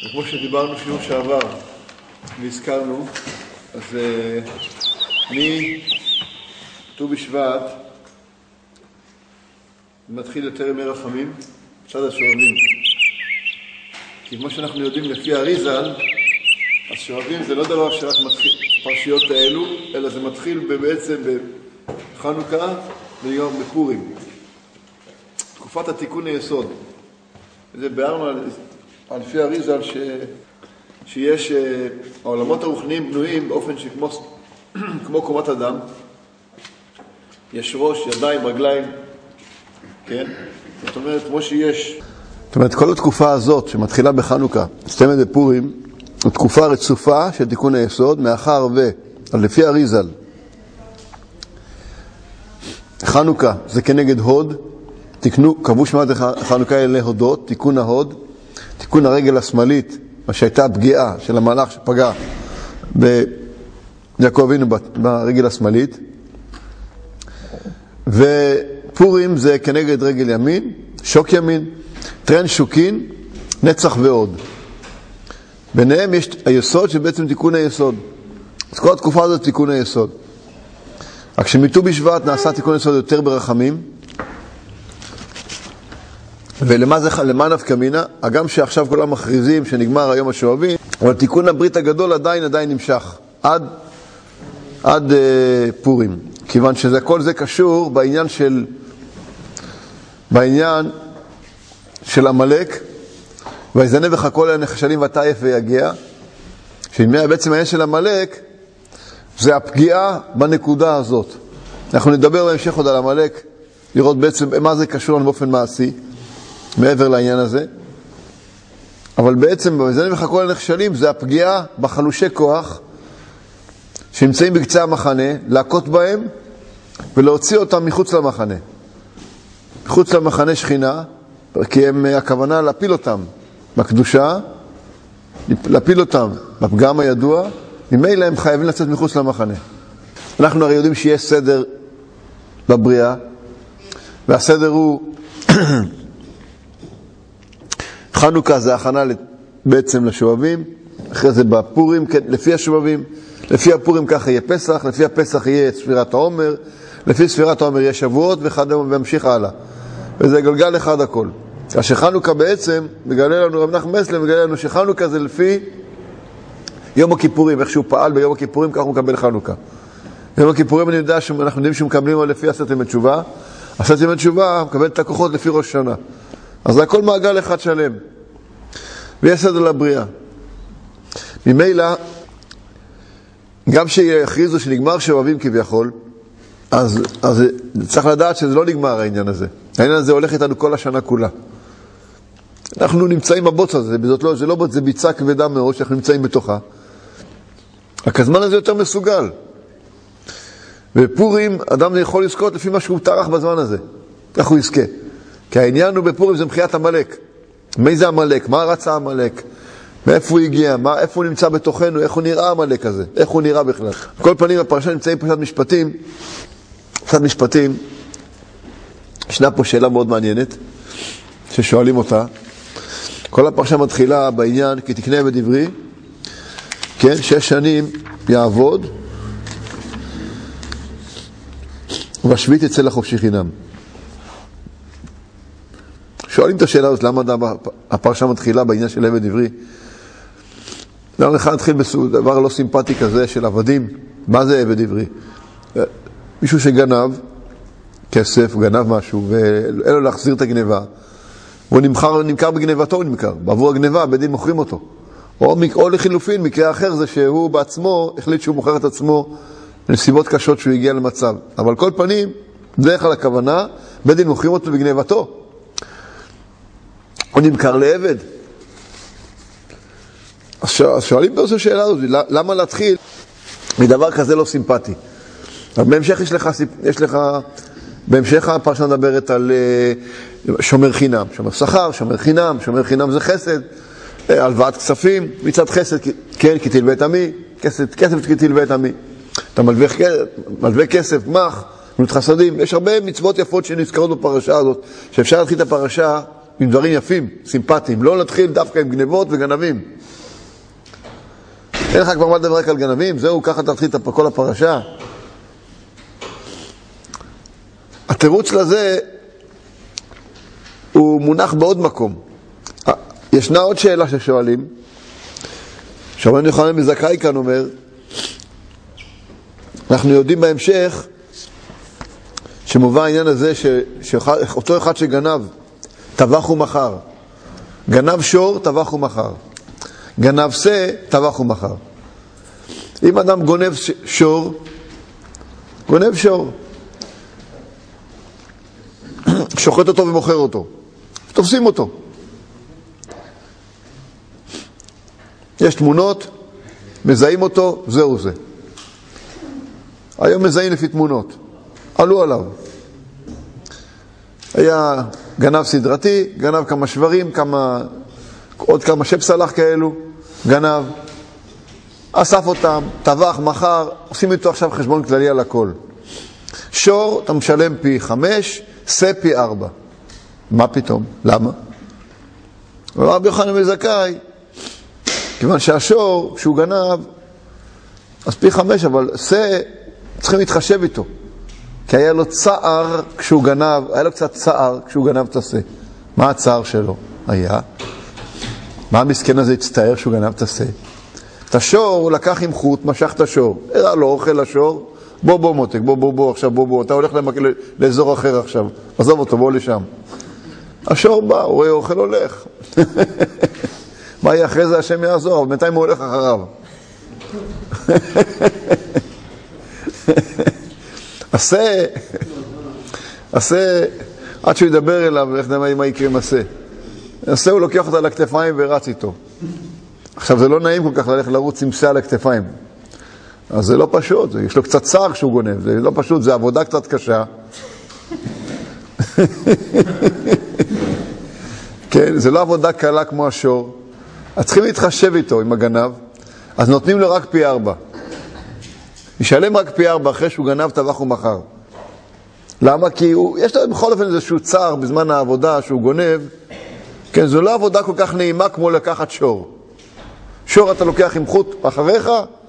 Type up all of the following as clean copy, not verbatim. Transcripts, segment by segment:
וכמו שדיברנו שיעור שעבר והזכרנו, אז ט"ו בשבט מתחיל יותר ימי רחמים, צד השואבים. כי כמו שאנחנו יודעים לפי אריז"ל, השואבים זה לא דבר שרק מתחיל פרשיות האלו, אלא זה מתחיל בעצם בחנוכה וגם בפורים. תקופת התיקון היסוד. זה ביארנו על לפי אריז"ל שיש העולמות הרוחניים בנויים באופן כמו קומת אדם. יש ראש, ידיים, רגליים, כן? זאת אומרת, כמו שיש. זאת אומרת, כל התקופה הזאת שמתחילה בחנוכה, מסתיימת בפורים, היא תקופה רצופה של תיקון היסוד, מאחר לפי אריז"ל, חנוכה זה כנגד הוד, קבעו שמת חנוכה אלה הודות, תיקון ההוד, תיקון הרגל השמאלית, מה שהייתה הפגיעה של המלאך שפגע ביעקב אבינו ברגל השמאלית, ופורים זה כנגד רגל ימין, שוק ימין, טרן שוקין, נצח ועוד. ביניהם יש היסוד שבעצם תיקון היסוד. אז כל התקופה הזאת תיקון היסוד. רק שמט"ו בשבט נעשה תיקון היסוד יותר ברחמים, ולמה נפקא מינה? הגם שעכשיו כולם מכריזים שנגמר היום השואבים, אבל תיקון הברית הגדול עדיין נמשך עד פורים, כיוון כל זה קשור בעניין של עמלק, ויזנה בך כל הנחשלים ותעיף ויגע, שבעצם העניין של עמלק זה הפגיעה בנקודה הזאת. אנחנו נדבר בהמשך עוד על עמלק, לראות בעצם מה זה קשור לנו באופן מעשי מעבר לעניין הזה. אבל בעצם ויזנה בך כל הנחשלים זה הפגיעה בחלושי כוח שנמצאים בקצה המחנה, להכות בהם ולהוציא אותם מחוץ למחנה. מחוץ למחנה שכינה, כי הכוונה להפיל אותם בקדושה, להפיל אותם בפגם הידוע, ממילא הם חייבים לצאת מחוץ למחנה. אנחנו הרי יודעים שיש סדר בבריאה, והסדר הוא חנוכה זה הכנה בעצם לשואבים, אחרי זה בפורים, לפי השואבים, לפי הפורים ככה יהיה פסח, לפי הפסח יהיה ספירת העומר, לפי ספירת העומר יהיה שבועות והמשיך הלאה. וזה גלגל אחד הכל. שחנוכה בעצם מגלה לנו, רב נחמן מסלר מגלה לנו שחנוכה זה לפי יום הכיפורים, איך שהוא פעל ביום הכיפורים, כך הוא מקבל חנוכה. יום הכיפורים אנחנו יודעים שמקבלים לפי עשרת ימי תשובה, עשרת ימי תשובה מקבל את הכוחות לפי ראש שנה. אז זה הכל מעגל אחד שלם. ויש סדר לבריאה. ממילא, גם שיכריזו שנגמר שואבים כביכול, אז צריך לדעת שזה לא נגמר העניין הזה. העניין הזה הולך איתנו כל השנה כולה. אנחנו נמצאים בבוץ הזה, זה לא בוץ, זה ביצה כבדה מאוד שאנחנו נמצאים בתוכה. רק הזמן הזה יותר מסוגל. בפורים אדם יכול לזכות לפי מה שהוא טרח בזמן הזה. איך הוא יזכה? כי העניין הוא בפורים זה מחיית המלאק. מי זה המלאק? מה רצה המלאק? מאיפה הוא הגיע? איפה הוא נמצא בתוכנו? איך הוא נראה המלאק הזה? איך הוא נראה בכלל? כל פנים הפרשה נמצאים פרשת משפטים. פרשת משפטים, ישנה פה שאלה מאוד מעניינת ששואלים אותה. כל הפרשה מתחילה בעניין כי תקנה בדברי, כן, 6 שנים יעבוד ובשביעית יצא לחופשי חינם. שואלים את השאלה הזאת, למה הפרשה מתחילה בעניין של עבד עברי? למה לך נתחיל בדבר לא סימפטי כזה של עבדים? מה זה עבד עברי? מישהו שגנב כסף, גנב משהו, ואין לו להחזיר את הגניבה, הוא נמכר בגניבתו, הוא נמכר. בעבור הגניבה, בדין מוכרים אותו. או לחילופין, מקרה אחר זה שהוא בעצמו החליט שהוא מוכר את עצמו לנסיבות קשות שהוא הגיע למצב. אבל כל פנים, דרך כלל הכוונה, בדין מוכרים אותו בגניבתו. הוא נמכר לעבד. אז שואלים פה שאלה הזאת, למה להתחיל מדבר כזה לא סימפטי? אבל בהמשך יש לך בהמשך הפרשה מדברת על שומר חינם, שומר שכר, שומר חינם זה חסד, הלוואת כספים, מצד חסד, כן, כי תלווה את עמי, כסף כי תלווה את עמי. אתה מלווה כסף, גמח, גמילות חסדים, יש הרבה מצוות יפות שנזכרות בפרשה הזאת, שאפשר להתחיל את הפרשה עם דברים יפים, סימפטיים. לא להתחיל דווקא עם גנבות וגנבים. אין לך כבר מה לדבר רק על גנבים, זהו, ככה תתחיל את כל הפרשה. התירוץ לזה הוא מונח בעוד מקום. ישנה עוד שאלה ששואלים, שרבן יוחנן בן זכאי כאן אומר, אנחנו יודעים בהמשך שמובא העניין הזה שאותו אחד שגנב, טבח ומכר. גנב שור, טבח ומכר. גנב שא, טבח ומכר. אם אדם גונב שור, שוחט אותו ומוכר אותו, תופסים אותו. יש תמונות, מזהים אותו, זהו זה. היום מזהים לפי תמונות. עלו עליו. היה גנב סדרתי, גנב כמה שברים, עוד כמה שפסלח כאלו, גנב, אסף אותם, טבח, מחר, עושים איתו עכשיו חשבון כללי על הכל. שור, אתה משלם פי 5, שא פי 4. מה פתאום? למה? רבי יוחנן בן זכאי, כיוון שהשור, כשהוא גנב, אז פי 5, אבל שא, צריכים להתחשב איתו. כי היה לו צער כשהוא גנב, היה לו קצת צער כשהוא גנב את השא. מה הצער שלו? היה. מה המסכן הזה הצטער שהוא גנב את השא? את השור הוא לקח עם חוט, משך את השור. הראה לו אוכל לשור, בוא מותק, בוא עכשיו, בוא, אתה הולך לאזור אחר עכשיו. עזוב אותו, בוא לשם. השור בא, הוא רואה אוכל הולך. מה יהיה אחרי זה השם יעזור, אבל בינתיים הוא הולך אחריו. עשה, עד שהוא ידבר אליו, איך נדמה מה יקרה עם עשה, הוא לוקח אותה לכתפיים ורץ איתו. עכשיו זה לא נעים כל כך ללכת לרוץ עם שא על הכתפיים. אז זה לא פשוט, יש לו קצת צער כשהוא גונב, זה לא פשוט, זה עבודה קצת קשה. כן, זה לא עבודה קלה כמו השור. אז צריכים להתחשב איתו עם הגנב, אז נותנים לו רק פי 4. ישלם רק פי 4 אחרי שהוא גנב טבח ומכר. למה? כי יש לו בכל אופן איזשהו צער בזמן העבודה שהוא גונב. כן, זו לא עבודה כל כך נעימה כמו לקחת שור. שור אתה לוקח עם חוט אחריך,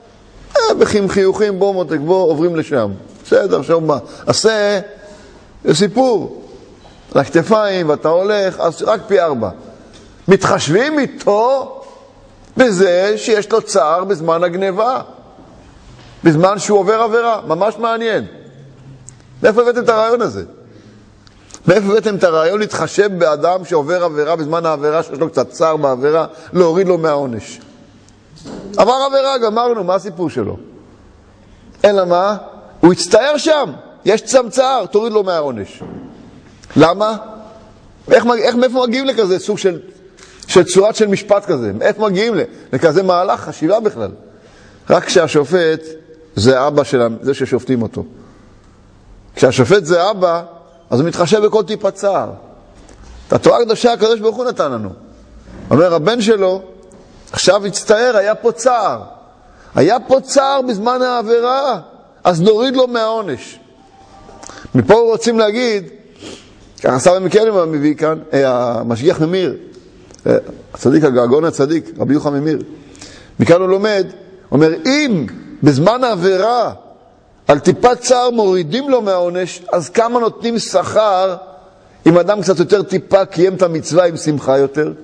בחיוכים, בוא מותק, בוא עוברים לשם. בסדר, שור בא. עשה, זה סיפור. לכתפיים ואתה הולך, אז רק פי 4. מתחשבים איתו בזה שיש לו צער בזמן הגניבה. בזמן שהוא עובר עבירה. ממש מעניין. מאיפה הבאתם את הרעיון הזה? מאיפה הבאתם את הרעיון להתחשב באדם שעובר עבירה בזמן העבירה, שיש לו קצת צער בעבירה, להוריד לו מהעונש? עבר עבירה, גמרנו, מה הסיפור שלו? אלא מה? הוא הצטער שם, יש צער, תוריד לו מהעונש. למה? מאיפה מגיעים לכזה סוג של צורת של משפט כזה? איפה מגיעים לכזה מהלך חשיבה בכלל? רק כשהשופט זה אבא שלהם, זה ששופטים אותו. כשהשופט זה אבא, אז הוא מתחשב בכל טיפת צער. את התורה הקדושה הקדוש ברוך הוא נתן לנו. אומר הבן שלו, עכשיו הצטער, היה פה צער. היה פה צער בזמן העבירה, אז נוריד לו מהעונש. מפה רוצים להגיד, ככה סבא מקלם מביא כאן, המשגיח ממיר, הצדיק, הגאון הצדיק, רבי יוחנן ממיר. מכאן הוא לומד, אומר, אם בזמן העבירה, על טיפת צער מורידים לו מהעונש, אז כמה נותנים שכר אם אדם קצת יותר טיפה קיים את המצווה עם שמחה יותר?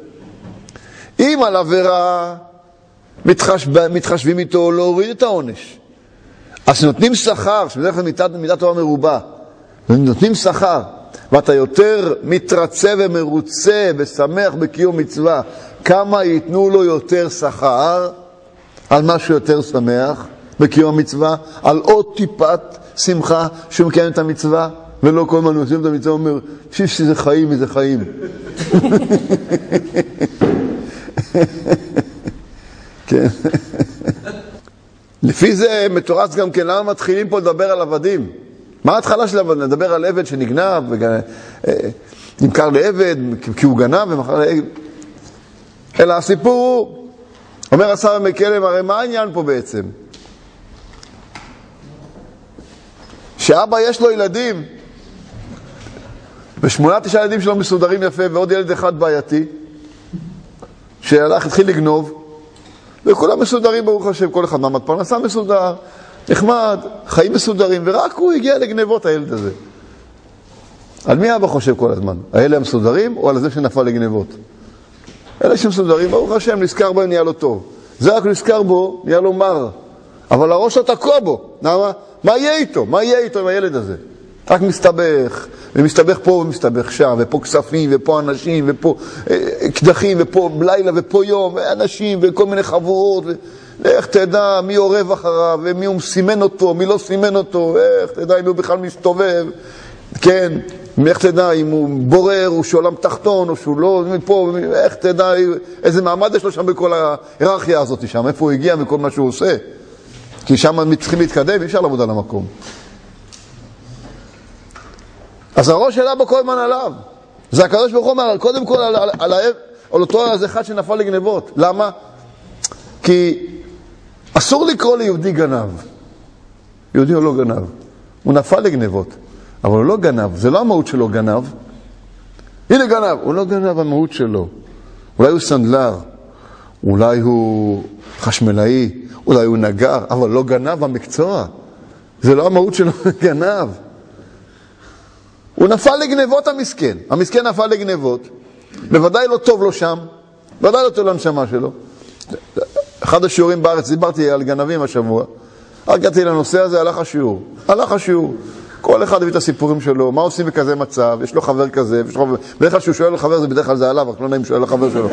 אם על עבירה מתחשבים איתו להוריד את העונש, אז נותנים שכר, שבדרך כלל מידת תורה מרובה, נותנים שכר, ואתה יותר מתרצה ומרוצה ושמח בקיום מצווה, כמה ייתנו לו יותר שכר על משהו יותר שמח בקיום המצווה, על עוד טיפת שמחה שהוא מקיים את המצווה, ולא כל מה עושים את המצווה אומר, שזה חיים, איזה חיים. כן. לפי זה מתורץ גם כן, למה מתחילים פה לדבר על עבדים? מה ההתחלה של עבד? נדבר על עבד שנגנב, נמכר לעבד, כי הוא גנב ומחר לעבד. אלא הסיפור הוא, אומר הסבא מקלם, הרי מה העניין פה בעצם? שאבא יש לו ילדים, ו8-9 ילדים שלו מסודרים יפה, ועוד ילד אחד בעייתי, שהלך, התחיל לגנוב, וכולם מסודרים ברוך השם, כל אחד מעמד פרנסה מסודר, נחמד, חיים מסודרים, ורק הוא הגיע לגנבות הילד הזה. על מי אבא חושב כל הזמן? האלה המסודרים או על זה שנפל לגנבות? אלה שמסודרים, ברוך השם, נזכר בו, נהיה לו טוב. זה רק נזכר בו, נהיה לו מר. אבל הראש לא תקוע בו. למה? מה יהיה איתו? מה יהיה איתו עם הילד הזה? רק מסתבך, ומסתבך פה ומסתבך שם, ופה כספים, ופה אנשים, ופה קדחים, ופה לילה, ופה יום, ואנשים, וכל מיני חבורות, איך תדע מי עורב אחריו, ומי הוא סימן אותו, מי לא סימן אותו, איך תדע אם הוא בכלל מסתובב, כן, איך תדע אם הוא בורר, או שהוא עולם תחתון, או שהוא לא, מפה, איך תדע איזה מעמד יש לו שם בכל ההיררכיה הזאת שם, איפה הוא הגיע וכל מה שהוא עושה. כי שם צריכים להתקדם, אי אפשר לעבוד על המקום. אז הראש שלה בו כל הזמן עליו. זה הקדוש ברוך הוא אומר, קודם כל על אותו אחד שנפל לגנבות. למה? כי אסור לקרוא ליהודי גנב. יהודי הוא לא גנב. הוא נפל לגנבות. אבל הוא לא גנב. זה לא המהות שלו גנב. הנה גנב. הוא לא גנב המהות שלו. אולי הוא סנדלר. אולי הוא חשמלאי. אולי הוא נגר. אבל לא גנב המקצוע. זה לא המהות שלו גנב. הוא נפל לגנבות המסכן. המסכן נפל לגנבות. בוודאי לא טוב לו שם. בוודאי לא טוב לנשמה שלו. אחד השיעורים בארץ, דיברתי על גנבים השבוע. הגעתי לנושא הזה, הלך השיעור. כל אחד הביא את הסיפורים שלו, מה עושים בכזה מצב, יש לו חבר כזה, בדרך כלל שהוא שואל לחבר, זה בדרך כלל זה עליו, רק לא נעים שואל לחבר שלו.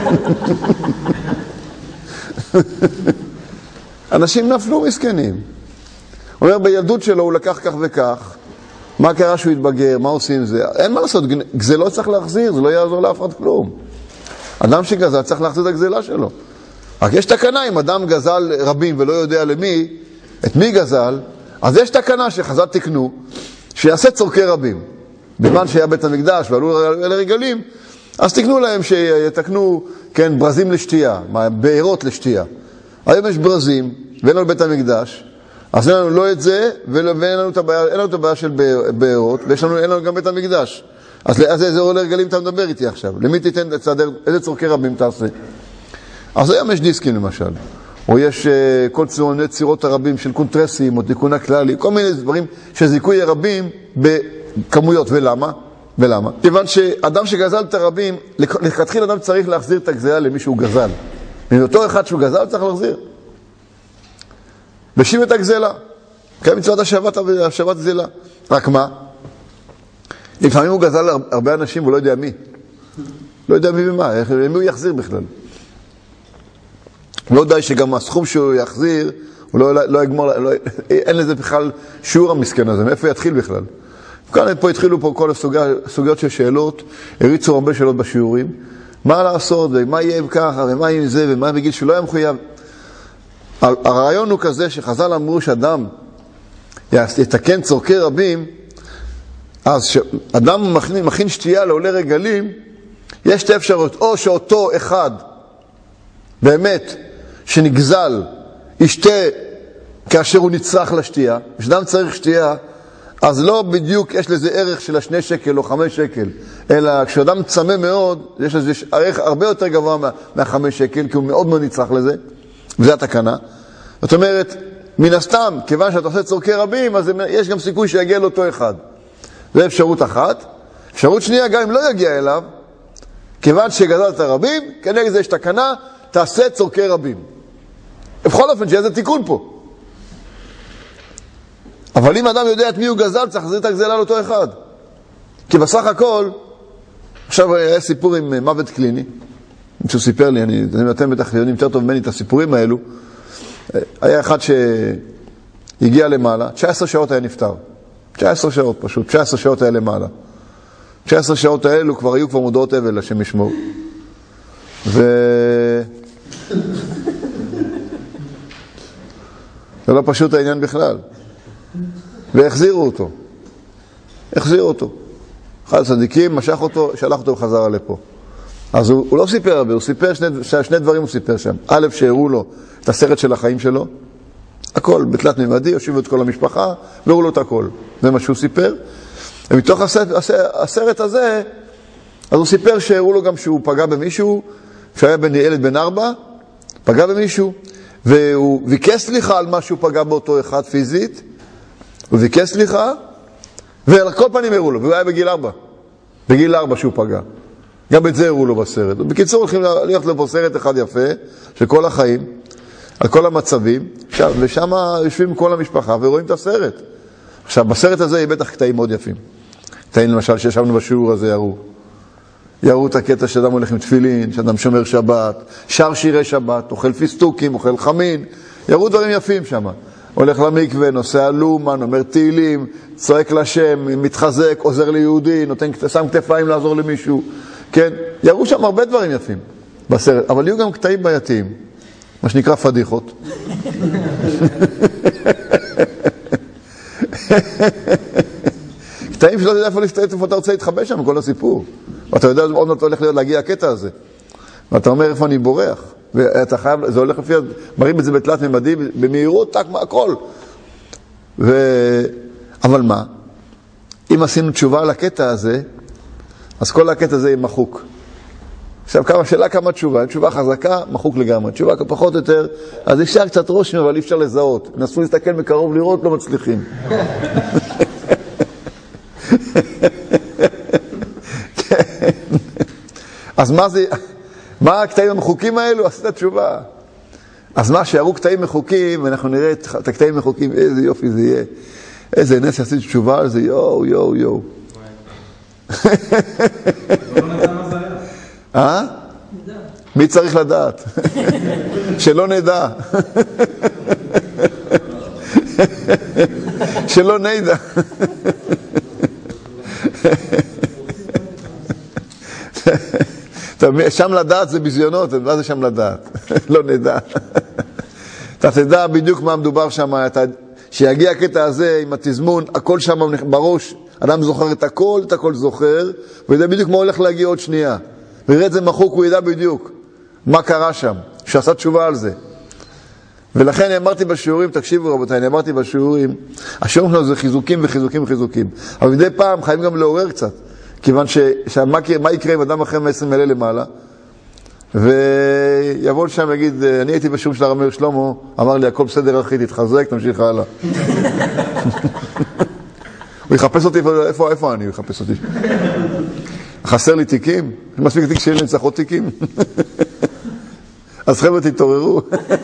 אנשים נפלו מסכנים. הוא אומר, בילדות שלו הוא לקח כך וכך, מה קרה שהוא התבגר, מה עושים עם זה? אין מה לעשות, גזלות צריך להחזיר, זה לא יעזור לאף אחד כלום. אדם שגזל צריך להחזיר את הגזלה שלו. רק יש תקנה, אם אדם גזל רבים ולא יודע למי, את מי גזל, אז יש תקנה שחז"ל תקנו, שיעשה צורכי רבים. בזמן שהיה בית המקדש ועלו אלה רגלים, אז תקנו להם שיתקנו, כן, ברזים לשתייה, בארות לשתייה. היום יש ברזים, ואין לנו בית המקדש, אז אין לנו לא את זה, ואין לנו את הבעיה של בארות, ואין לנו גם בית המקדש. אז איזה עולה רגלים אתה מדבר איתי עכשיו? למי תיתן לצדר, איזה צורכי רבים תעשה? אז היום יש דיסקים למשל, או יש כל צירות הרבים של קונטרסים, או תיקון הכללי, כל מיני דברים שזיכוי הרבים בכמויות. ולמה? כיוון שאדם שגזל את הרבים, לכתחיל אדם צריך להחזיר את הגזלה למי שהוא גזל. מאותו אחד שהוא גזל צריך להחזיר. ושים את הגזלה. כן, מצוות השבת גזלה. רק מה? לפעמים הוא גזל הרבה אנשים והוא לא יודע מי. לא יודע מי ומה, מי הוא יחזיר בכלל. לא די שגם הסכום שהוא יחזיר, הוא לא יגמור, אין לזה בכלל שיעור המסכן הזה, מאיפה יתחיל בכלל. כאן פה התחילו פה כל הסוגיות של שאלות, הריצו הרבה שאלות בשיעורים, מה לעשות, ומה יהיה עם ככה, ומה עם זה, ומה בגיל שהוא לא היה מחויב. הרעיון הוא כזה שחז"ל אמרו שאדם יתקן צורכי רבים, אז שאדם מכין שתייה לעולי רגלים, יש שתי אפשרויות, או שאותו אחד באמת שנגזל ישתה כאשר הוא נצרך לשתייה. כשאדם צריך שתייה, אז לא בדיוק יש לזה ערך של 2 שקל או 5 שקל, אלא כשאדם צמא מאוד, יש לזה ערך הרבה יותר גבוה מה5 שקל, כי הוא מאוד מאוד נצרך לזה, וזה התקנה. זאת אומרת, מן הסתם, כיוון שאתה עושה צורכי רבים, אז יש גם סיכוי שיגיע לאותו אחד. זה אפשרות אחת. אפשרות שנייה, גם אם לא יגיע אליו, כיוון שגזלת רבים, כנגד זה יש תקנה, תעשה צורכי רבים. בכל אופן, שיהיה זה תיקון פה. אבל אם אדם יודע את מי הוא גזל, צריך להחזיר את הגזלה לאותו אחד. כי בסך הכל, עכשיו היה סיפור עם מוות קליני, מישהו סיפר לי, אתם בטח יודעים יותר טוב ממני את הסיפורים האלו, היה אחד שהגיע למעלה, 19 שעות היה נפטר. 19 שעות פשוט, 19 שעות היה למעלה. 19 שעות האלו כבר היו מודעות אבל לשם ישמור. זה לא פשוט העניין בכלל. והחזירו אותו. אחד הצדיקים משך אותו, שלח אותו בחזרה לפה. אז הוא לא סיפר הרבה, הוא סיפר שני דברים הוא סיפר שם. א', שהראו לו את הסרט של החיים שלו, הכל בתלת ממדי, הושיבו את כל המשפחה, והראו לו את הכל. זה מה שהוא סיפר. ומתוך הסרט הזה, אז הוא סיפר שהראו לו גם שהוא פגע במישהו, שהיה ילד בן 4, פגע במישהו, והוא ביקש סליחה על מה שהוא פגע באותו אחד פיזית, הוא ביקש סליחה, ועל כל פנים הראו לו, והוא היה בגיל 4 שהוא פגע. גם את זה הראו לו בסרט. בקיצור, הולכים ללכת לו פה סרט אחד יפה, של כל החיים, על כל המצבים, ושם יושבים כל המשפחה ורואים את הסרט. עכשיו, בסרט הזה יהיה בטח קטעים מאוד יפים. קטעים למשל שישבנו בשיעור הזה יראו את הקטע שאדם הולך עם תפילין, שאדם שומר שבת, שר שירי שבת, אוכל פיסטוקים, אוכל חמין, יראו דברים יפים שם. הולך למקווה, נוסע לומן, אומר תהילים, צועק לשם, מתחזק, עוזר ליהודי, שם כתפיים לעזור למישהו. כן, יראו שם הרבה דברים יפים בסרט, אבל יהיו גם קטעים בעייתיים, מה שנקרא פדיחות. קטעים שלא יודע איפה אתה רוצה להתחבא שם, כל הסיפור. ואתה יודע עוד מעט הולך להגיע הקטע הזה. ואתה אומר איפה אני בורח. ואתה חייב, זה הולך לפי, מראים את זה בתלת ממדי, במהירות, תק מהכל. אבל מה? אם עשינו תשובה על הקטע הזה, אז כל הקטע הזה יהיה מחוק. עכשיו, שאלה כמה תשובה. תשובה חזקה, מחוק לגמרי. תשובה פחות או יותר, אז אפשר קצת רושם, אבל אי אפשר לזהות. נסו להסתכל מקרוב לראות, לא מצליחים. אז מה הקטעים המחוקים האלו? עשית תשובה. אז מה שיראו קטעים מחוקים, ואנחנו נראה את הקטעים מחוקים, איזה יופי זה יהיה. איזה נס עשית תשובה על זה, יואו, יואו, יואו. מי צריך לדעת? שלא נדע. שלא נדע. שם לדעת זה בזיונות, מה זה שם לדעת? לא נדע. אתה תדע בדיוק מה מדובר שם, שיגיע הקטע הזה עם התזמון, הכל שם בראש, אדם זוכר את הכל זוכר, וידע בדיוק מה הולך להגיע עוד שנייה. ויראה את זה מחוק, הוא ידע בדיוק מה קרה שם, שעשה תשובה על זה. ולכן אמרתי בשיעורים, תקשיבו רבותיי, אמרתי בשיעורים, השיעורים שלנו זה חיזוקים וחיזוקים וחיזוקים. אבל מדי פעם חייבים גם לעורר קצת. כיוון מה יקרה אם אדם אחרי 120 אלה למעלה, ויבוא לשם ויגיד, אני הייתי בשיעור של הרב מאיר שלמה, אמר לי, הכל בסדר אחי, תתחזק, תמשיך הלאה. הוא יחפש אותי, איפה אני? הוא יחפש אותי. חסר לי תיקים? מספיק תיק שיהיה לי נצחות תיקים. אז חבר'ה תתעוררו.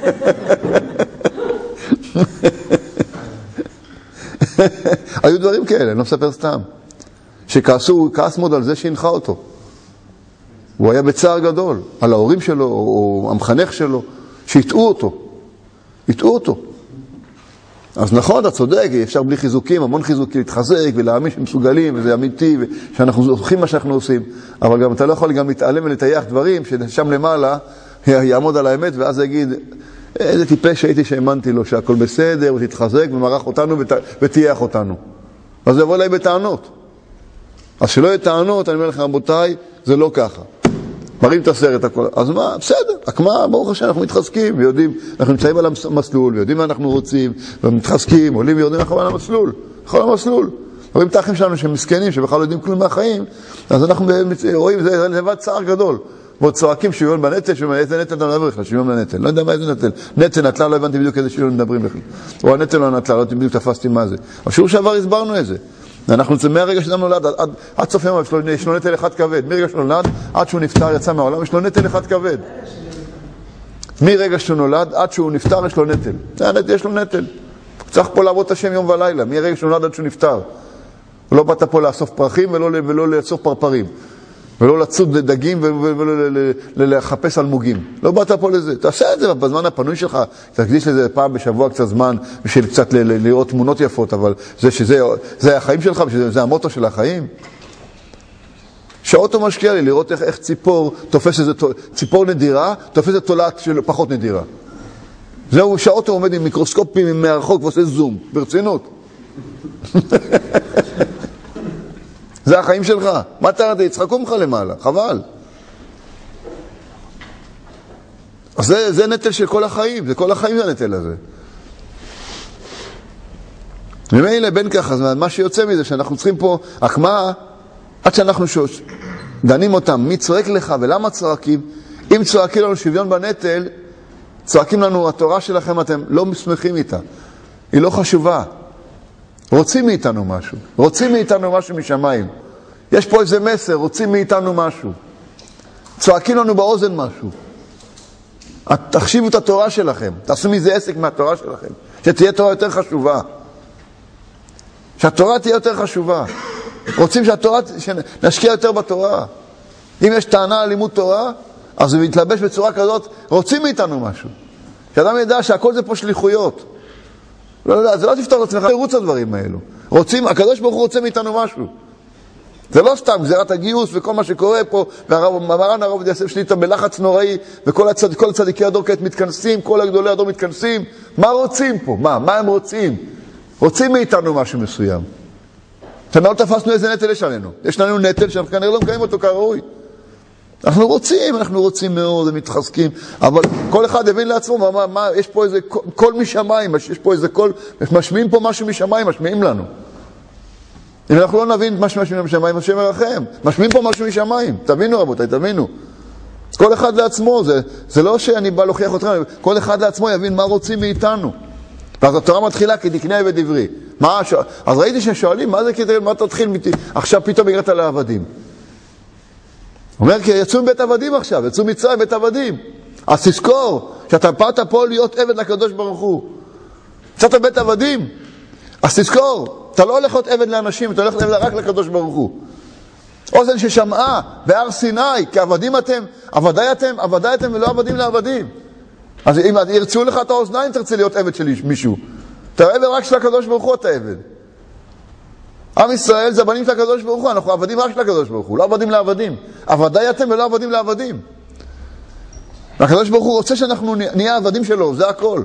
היו דברים כאלה, אני לא מספר סתם. הוא כעס מאוד על זה שהנחה אותו. הוא היה בצער גדול, על ההורים שלו, או המחנך שלו, שהטעו אותו. אז נכון, אתה צודק, אפשר בלי חיזוקים, המון חיזוקים, להתחזק ולהאמין שמסוגלים, וזה אמיתי, ושאנחנו זוכרים מה שאנחנו עושים. אבל גם אתה לא יכול גם להתעלם ולטייח דברים, ששם למעלה יעמוד על האמת, ואז יגיד, איזה טיפש שהייתי שהאמנתי לו, שהכל בסדר, ותתחזק, ומרח אותנו, ותייח אותנו. אז זה יבוא אליי בטענות. אז שלא יהיה טענות, אני אומר לך, רבותיי, זה לא ככה. מראים את הסרט הכל. אז מה? בסדר. הקמה, ברוך השם, אנחנו מתחזקים, ויודעים, אנחנו נמצאים על המסלול, ויודעים מה אנחנו רוצים, ומתחזקים, עולים ויודעים אנחנו על המסלול. כל המסלול. רואים את האחים שלנו שהם מסכנים, שבכלל לא יודעים כלום מהחיים, אז אנחנו רואים, זה לבד צער גדול. ועוד צועקים שוויון בנטל, איזה נטל אתה מדבר בכלל, שוויון בנטל. לא יודע מה איזה נטל. נטל, נטלה, לא הבנתי בדיוק איזה שוויון מדברים בכלל. או הנטל או הנטלה, לא בדיוק תפסתי מה זה. בשיעור שעבר הסברנו את זה. אנחנו מהרגע שאדם נולד, עד סוף יום יש לו נטל אחד כבד. מרגע שהוא נולד, עד שהוא נפטר, יצא מהעולם, יש לו נטל אחד כבד. מרגע שהוא נולד, עד שהוא נפטר, יש לו נטל. יש לו נטל. צריך פה לעבוד את השם יום ולילה, מרגע שהוא נולד עד שהוא נפטר. לא באת פה לאסוף פרחים ולא לאסוף פרפרים. ולא לצוד דגים ולא לחפש אלמוגים. לא באת פה לזה. תעשה את זה בזמן הפנוי שלך. תקדיש לזה פעם בשבוע קצת זמן, בשביל קצת לראות תמונות יפות, אבל זה החיים שלך, זה המוטו של החיים. שעות הוא משקיע לי לראות איך ציפור תופס איזה, ציפור נדירה, תופס את תולעת של פחות נדירה. זהו, שעות הוא עומד עם מיקרוסקופים מהרחוק ועושה זום. ברצינות. זה החיים שלך. מה אתה רדי? יצחקו ממך למעלה. חבל. אז זה נטל של כל החיים. זה כל החיים זה הנטל הזה. ממילא בין ככה, אז מה שיוצא מזה, שאנחנו צריכים פה הקמאה, עד שאנחנו דנים אותם, מי צועק לך ולמה צועקים? אם צועקים לנו שוויון בנטל, צועקים לנו, התורה שלכם אתם לא מסמכים איתה, היא לא חשובה. רוצים מאיתנו משהו, רוצים מאיתנו משהו משמיים. יש פה איזה מסר, רוצים מאיתנו משהו. צועקים לנו באוזן משהו. תחשיבו את התורה שלכם, תעשו מזה עסק מהתורה שלכם, שתהיה תורה יותר חשובה. שהתורה תהיה יותר חשובה. רוצים שנשקיע יותר בתורה. אם יש טענה על לימוד תורה, אז זה מתלבש בצורה כזאת, רוצים מאיתנו משהו. שאדם ידע שהכל זה פה שליחויות. לא, זה לא תפתור לעצמך, תירוץ הדברים האלו. רוצים, הקדוש ברוך הוא רוצה מאיתנו משהו. זה לא סתם גזירת הגיוס וכל מה שקורה פה, והמרן הרב יוסף שליט"א בלחץ נוראי, וכל הצדיקי הדור כעת מתכנסים, כל הגדולי הדור מתכנסים. מה רוצים פה? מה הם רוצים? רוצים מאיתנו משהו מסוים. לא תפסנו איזה נטל יש עלינו. יש לנו נטל שאנחנו כנראה לא מקיים אותו כראוי. אנחנו רוצים מאוד, הם מתחזקים, אבל כל אחד יבין לעצמו, יש פה איזה קול משמיים, יש פה איזה קול, משמיעים פה משהו משמיים, משמיעים לנו. אם אנחנו לא נבין מה שמשמיעים משמיים, השם ירחם, משמיעים פה משהו משמיים, תבינו רבותיי, תבינו. כל אחד לעצמו, זה לא שאני בא להוכיח אתכם, כל אחד לעצמו יבין מה רוצים מאיתנו. ואז התורה מתחילה כדקנה ודברי. אז ראיתי ששואלים, מה זה כדאי, מה תתחיל עכשיו פתאום הגעת לעבדים. אומר, כי יצאו מבית עבדים עכשיו, יצאו מצרים בית עבדים. אז תזכור, שאתה באת פה להיות עבד לקדוש ברוך הוא. יצאת בית עבדים, אז תזכור, אתה לא הולך להיות עבד לאנשים, אתה הולך להיות רק לקדוש ברוך הוא. אוזן ששמעה בהר סיני, כי עבדים אתם, עבדי אתם ולא עבדים לעבדים. אז אם ירצו לך את האוזניים, תרצה להיות עבד של מישהו. אתה עבד רק של הקדוש ברוך הוא, אתה עבד. עם ישראל זה הבנים של הקדוש ברוך הוא, אנחנו עבדים רק של הקדוש ברוך הוא, לא עבדים לעבדים. עבדי אתם ולא עבדים לעבדים. הקדוש ברוך הוא רוצה שאנחנו נהיה עבדים שלו, זה הכל.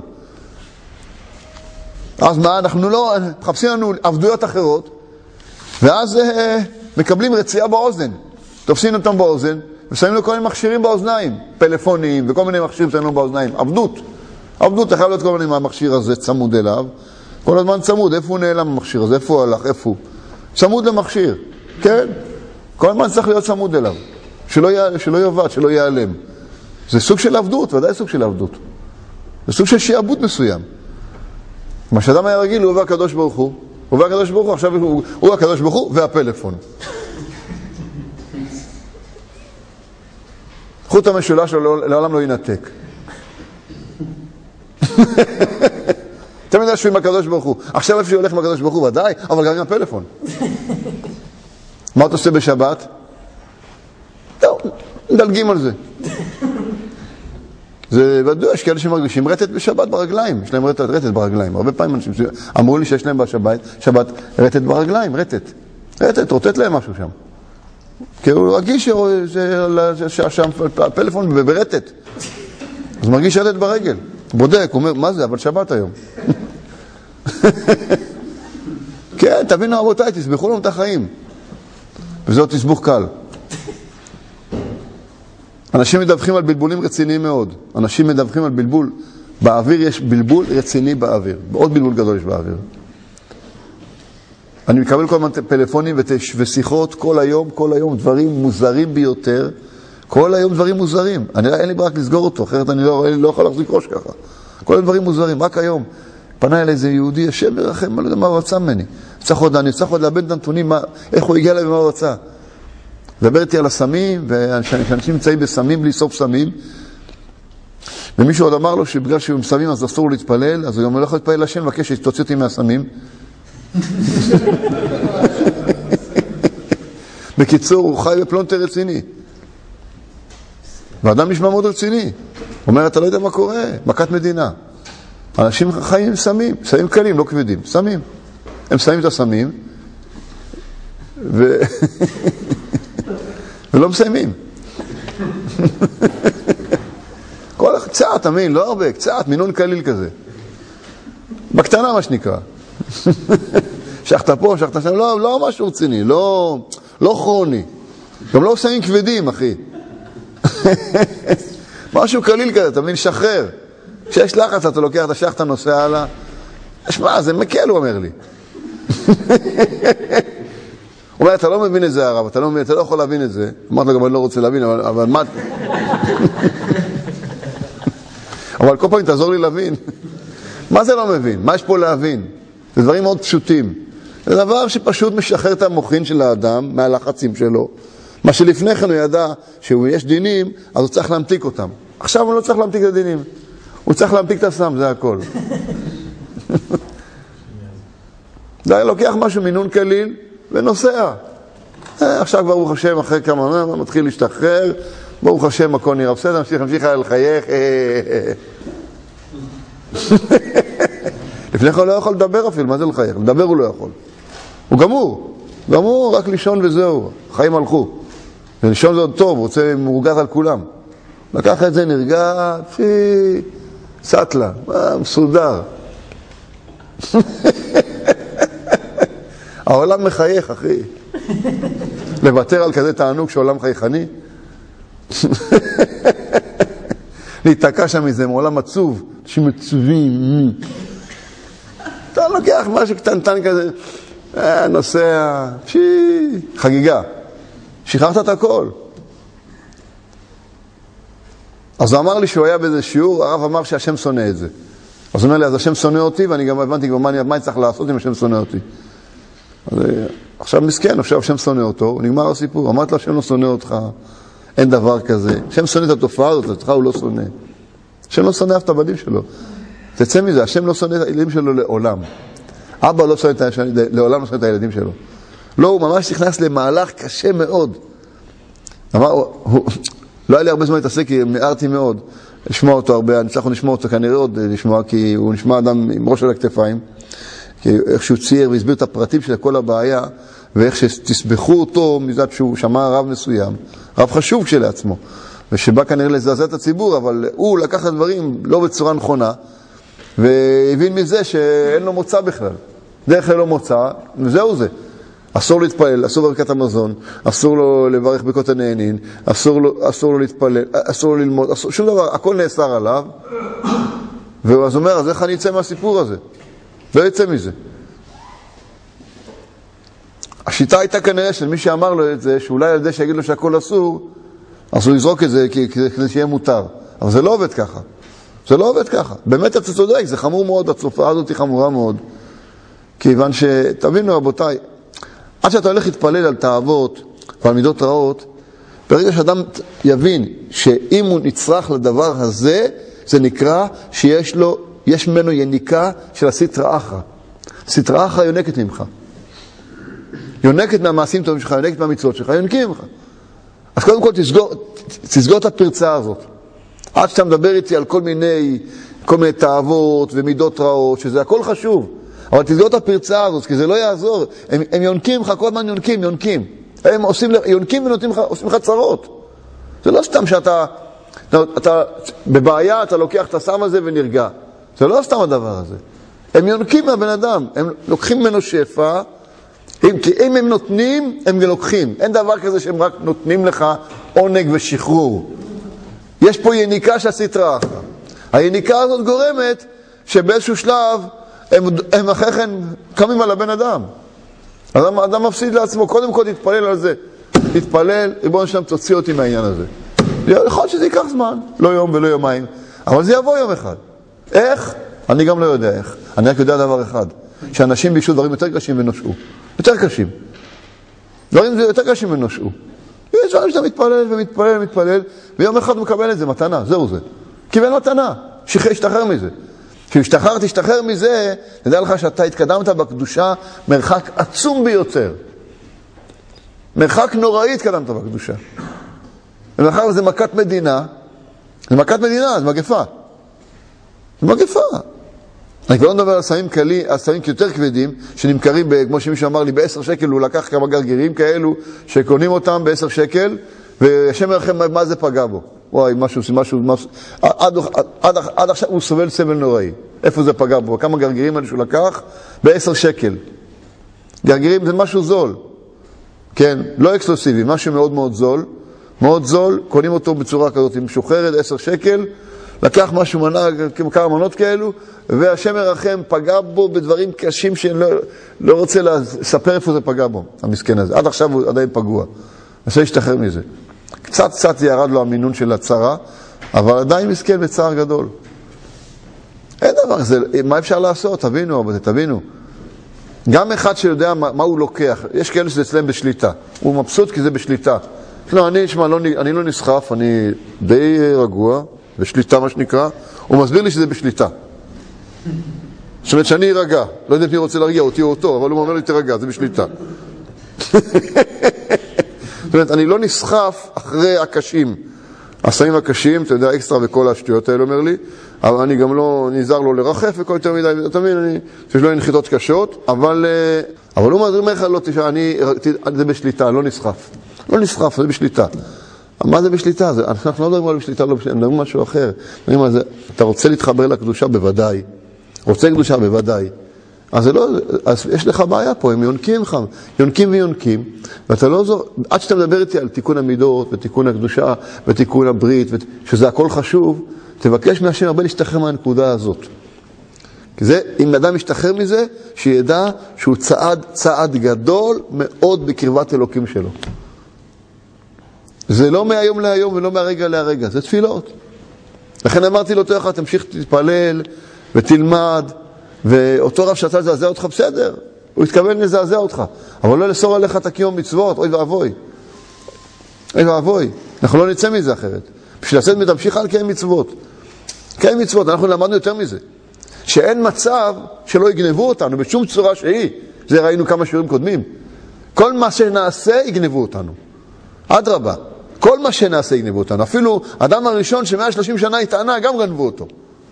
אז מה, אנחנו לא, מחפשים לנו עבדויות אחרות, ואז מקבלים רצייה באוזן. תופסים אותם באוזן, ושמים לו כל מיני מכשירים באוזניים, פלאפונים וכל מיני מכשירים שמים לו באוזניים. עבדות, יכול להיות כל מיני מהמכשיר הזה צמוד אליו, כל הזמן צמוד, איפה הוא נעלם המכשיר הזה, איפה הוא הלך, איפה הוא? צמוד למכשיר, כן? כל הזמן צריך להיות צמוד אליו, שלא יובד, שלא ייעלם. זה סוג של עבדות, ודאי סוג של עבדות. זה סוג של שיעבוד מסוים. מה שאדם היה רגיל, הוא והקדוש ברוך הוא, עכשיו הוא הקדוש ברוך הוא והפלאפון. חוט המשולש לעולם לא ינתק. אתה יודע שהוא עם הקדוש ברוך הוא. עכשיו איפה שהוא הולך עם הקדוש ברוך הוא, ודאי, אבל גם עם הפלאפון. מה אתה עושה בשבת? טוב, דלגים על זה. זה ודאי, יש כאלה שמרגישים רטט בשבת ברגליים. יש להם רטט ברגליים. הרבה פעמים אנשים אמרו לי שיש להם בשבת רטט ברגליים, רטט, רוטט להם משהו שם. כי הוא רגיש שם הפלאפון ברטט. אז מרגיש רטט ברגל. בודק, הוא אומר, מה זה? אבל שבת היום. כן, תבינו רבותיי, תסבכו לנו את החיים. וזאת תסבוך קל. אנשים מדווחים על בלבולים רציניים מאוד. אנשים מדווחים על בלבול. באוויר יש בלבול רציני באוויר. עוד בלבול גדול יש באוויר. אני מקבל כל הזמן פלאפונים ושיחות כל היום, דברים מוזרים ביותר. כל היום דברים מוזרים. אין לי רק לסגור אותו, אחרת אני לא יכול להחזיק ראש ככה. כל היום דברים מוזרים, רק היום. פנה אליי איזה יהודי, השם ירחם, אני לא יודע מה הוא רצה ממני. אני צריך עוד לאבד את הנתונים, איך הוא הגיע אליי ומה הוא רצה. דבר איתי על הסמים, ואנשים נמצאים בסמים, בלי סוף סמים. ומישהו עוד אמר לו שבגלל שהוא עם סמים אז אסור להתפלל, אז הוא גם הולך להתפלל לשם, מבקש שתוציא אותי מהסמים. בקיצור, הוא חי בפלונטר רציני. ואדם נשמע מאוד רציני. אומר, אתה לא יודע מה קורה, מכת מדינה. אנשים חיים עם סמים, סמים קלים, לא כבדים, סמים. הם שמים את הסמים, ולא מסיימים. קצת, אמין, לא הרבה, קצת, מינון קליל כזה. בקטנה מה שנקרא. שחת פה, שחת שם, לא משהו רציני, לא כרוני. גם לא סמים כבדים, אחי. משהו קליל כזה, אתה מבין, שחרר. כשיש לחץ, אתה לוקח את השחת, נוסע הלאה. שמע, זה מקל, הוא אומר לי. הוא אומר, אתה לא מבין את זה הרב, אתה לא יכול להבין את זה. אמרת לו, גם אני לא רוצה להבין, אבל מה... אבל כל פעם תעזור לי להבין. מה זה לא מבין? מה יש פה להבין? זה דברים מאוד פשוטים. זה דבר שפשוט משחרר את המוחין של האדם מהלחצים שלו. מה שלפני כן הוא ידע שיש דינים, אז הוא צריך להמתיק אותם. עכשיו הוא לא צריך להמתיק את הדינים. הוא צריך להמתיק את הסם, זה הכל. די, לוקח משהו מינון כליל ונוסע. עכשיו ברוך השם, אחרי כמה מתחיל להשתחרר, ברוך השם, הכל נראה בסדר, נמשיך לחייך. לפני כן הוא לא יכול לדבר אפילו, מה זה לחייך? לדבר הוא לא יכול. הוא גמור, רק לישון וזהו, חיים הלכו. ולישון זה עוד טוב, הוא רוצה מורגז על כולם. לקח את זה, נרגע, סטלה, מסודר. העולם מחייך, אחי. לוותר על כזה תענוג שהעולם חייכני? להתעקע שם מזה, מעולם עצוב, שמצובים. אתה לוקח משהו קטנטן כזה, נוסע, חגיגה. שחררת את הכל. אז הוא אמר לי שהוא היה באיזה שיעור, הרב אמר שהשם שונא את זה. אז הוא אומר לי, אז השם שונא אותי, ואני גם הבנתי מה אני צריך לעשות אם השם שונא אותי. אז עכשיו מסכן, עכשיו השם שונא אותו, הוא נגמר הסיפור. אמרת לו, השם לא שונא אותך, אין דבר כזה. השם שונא את התופעה הזאת, אותך הוא לא שונא. השם לא שונא אף את הבנים שלו. תצא מזה, השם לא שונא את הילדים שלו לעולם. אבא לא שונא לעולם, לא שונא את הילדים שלו. לא, הוא ממש נכנס למהלך קשה מאוד. אמר, לא היה לי הרבה זמן להתעסק, כי מערתי מאוד לשמוע אותו הרבה, אני צריך לשמוע אותו כנראה עוד לשמוע, כי הוא נשמע אדם עם ראש על הכתפיים, כי איך שהוא צייר והסביר את הפרטים של כל הבעיה, ואיך שתסבכו אותו מזה שהוא שמע רב מסוים, רב חשוב כשלעצמו, ושבא כנראה לזעזע את הציבור, אבל הוא לקח את הדברים לא בצורה נכונה, והבין מזה שאין לו מוצא בכלל. דרך לא מוצא, וזהו זה. אסור להתפלל, אסור ברכת המזון, אסור לו לברך ברכות הנהנין, אסור לו להתפלל, אסור לו ללמוד, שום דבר, הכל נאסר עליו. ואז אומר, אז איך אני אצא מהסיפור הזה? לא יצא מזה. השיטה הייתה כנראה של מי שאמר לו את זה, שאולי על זה שיגיד לו שהכל אסור, אז הוא יזרוק את זה כדי שיהיה מותר. אבל זה לא עובד ככה. זה לא עובד ככה. באמת אתה צודק, זה חמור מאוד, התופעה הזאת היא חמורה מאוד. כיוון שתבינו רבותיי, עד שאתה הולך להתפלל על תאוות ועל מידות רעות, ברגע שאדם יבין שאם הוא נצרך לדבר הזה, זה נקרא יש ממנו יניקה של הסטרא אחרא. סטרא אחרא יונקת ממך. יונקת מהמעשים טובים שלך, יונקת מהמצוות שלך, יונקים ממך. אז קודם כל תסגור את הפרצה הזאת. עד שאתה מדבר איתי על כל מיני תאוות ומידות רעות, שזה הכל חשוב. אבל תסגור את הפרצה הזאת, כי זה לא יעזור. הם יונקים לך, כל הזמן יונקים. הם יונקים ונותנים לך, עושים לך צרות. זה לא סתם שאתה בבעיה, אתה לוקח את הסם הזה ונרגע. זה לא סתם הדבר הזה. הם יונקים מהבן אדם, הם לוקחים ממנו שפע, כי אם הם נותנים, הם לוקחים. אין דבר כזה שהם רק נותנים לך עונג ושחרור. יש פה יניקה שעשית רע. היניקה הזאת גורמת שבאיזשהו שלב הם אחרי כן קמים על הבן אדם. האדם מפסיד לעצמו, קודם כל תתפלל על זה. תתפלל, ריבונו של עולם תוציא אותי מהעניין הזה. יכול להיות שזה ייקח זמן, לא יום ולא יומיים, אבל זה יבוא יום אחד. איך? אני גם לא יודע איך. אני רק יודע דבר אחד, שאנשים ביקשו דברים יותר קשים ונושעו. יותר קשים. דברים יותר קשים ונושעו. יש דברים שאתה מתפלל, ויום אחד הוא מקבל את זה, מתנה, זהו זה. קיבל מתנה, שתשתחרר מזה. כשתשתחרר מזה, נדע לך שאתה התקדמת בקדושה מרחק עצום ביותר. מרחק נוראי התקדמת בקדושה. ומאחר זה מכת מדינה, זה מגפה. זה מגפה. אני כבר לא מדבר על סמים יותר כבדים, שנמכרים, כמו שמישהו אמר לי, ב10 שקל, הוא לקח כמה גרגירים כאלו, שקונים אותם ב10 שקל, והשם לכם מה זה פגע בו. וואי, משהו, עד עכשיו הוא סובל סבל נוראי. איפה זה פגע בו? כמה גרגירים האלה שהוא לקח? ב10 שקל. גרגירים זה משהו זול. כן, לא אקסקלוסיבי, משהו מאוד מאוד זול. מאוד זול, קונים אותו בצורה כזאת, משוחררת, 10 שקל, לקח משהו מנה, כמה מנות כאלו, והשם ירחם פגע בו בדברים קשים שאני לא רוצה לספר איפה זה פגע בו, המסכן הזה. עד עכשיו הוא עדיין פגוע. אני להשתחרר מזה. קצת ירד לו המינון של הצרה, אבל עדיין מסכן בצער גדול. אין דבר כזה, מה אפשר לעשות? תבינו. גם אחד שיודע מה הוא לוקח, יש כאלה שזה אצלם בשליטה. הוא מבסוט כי זה בשליטה. לא, אני לא נסחף, אני די רגוע, בשליטה מה שנקרא, הוא מסביר לי שזה בשליטה. זאת אומרת שאני ארגע, לא יודע אם אני רוצה להרגיע אותי או אותו, אבל הוא אומר לי תרגע, זה בשליטה. זאת אומרת, אני לא נסחף אחרי הקשים, הסמים הקשים, אתה יודע, אקסטרה וכל השטויות האלה אומר לי, אבל אני גם לא נזהר לו לרחף וכל יותר מדי, אתה מבין, שיש לו נחיתות קשות, אבל הוא אומר לך, לא, זה בשליטה, לא נסחף. לא נסחף, זה בשליטה. מה זה בשליטה? אנחנו לא מדברים על בשליטה, לא בשליטה, מדברים משהו אחר. אתה רוצה להתחבר לקדושה בוודאי. רוצה קדושה בוודאי. אז יש לך בעיה פה, הם יונקים, ואתה לא זור, עד שאתה מדבר איתי על תיקון המידות, ותיקון הקדושה, ותיקון הברית, שזה הכל חשוב, תבקש מהשם הרבה להשתחרר מהנקודה הזאת. כי זה, אם אדם משתחרר מזה, שידע שהוא צעד גדול מאוד בקרבת אלוקים שלו. זה לא מהיום להיום ולא מהרגע להרגע, זה תפילות. לכן אמרתי לו, תמשיך תתפלל ותלמד, ואותו רב שרצה לזעזע אותך בסדר, הוא התכוון לזעזע אותך, אבל לא לסור עליך את הקיום מצוות, אוי ואבוי, אנחנו לא נצא מזה אחרת. בשביל לצאת תמשיך על קיים מצוות. קיים מצוות, אנחנו למדנו יותר מזה. שאין מצב שלא יגנבו אותנו בשום צורה שהיא. זה ראינו כמה שיעורים קודמים. כל מה שנעשה יגנבו אותנו. אדרבה, כל מה שנעשה יגנבו אותנו. אפילו אדם הראשון ש130 שנה התענה, גם גנבו אותו.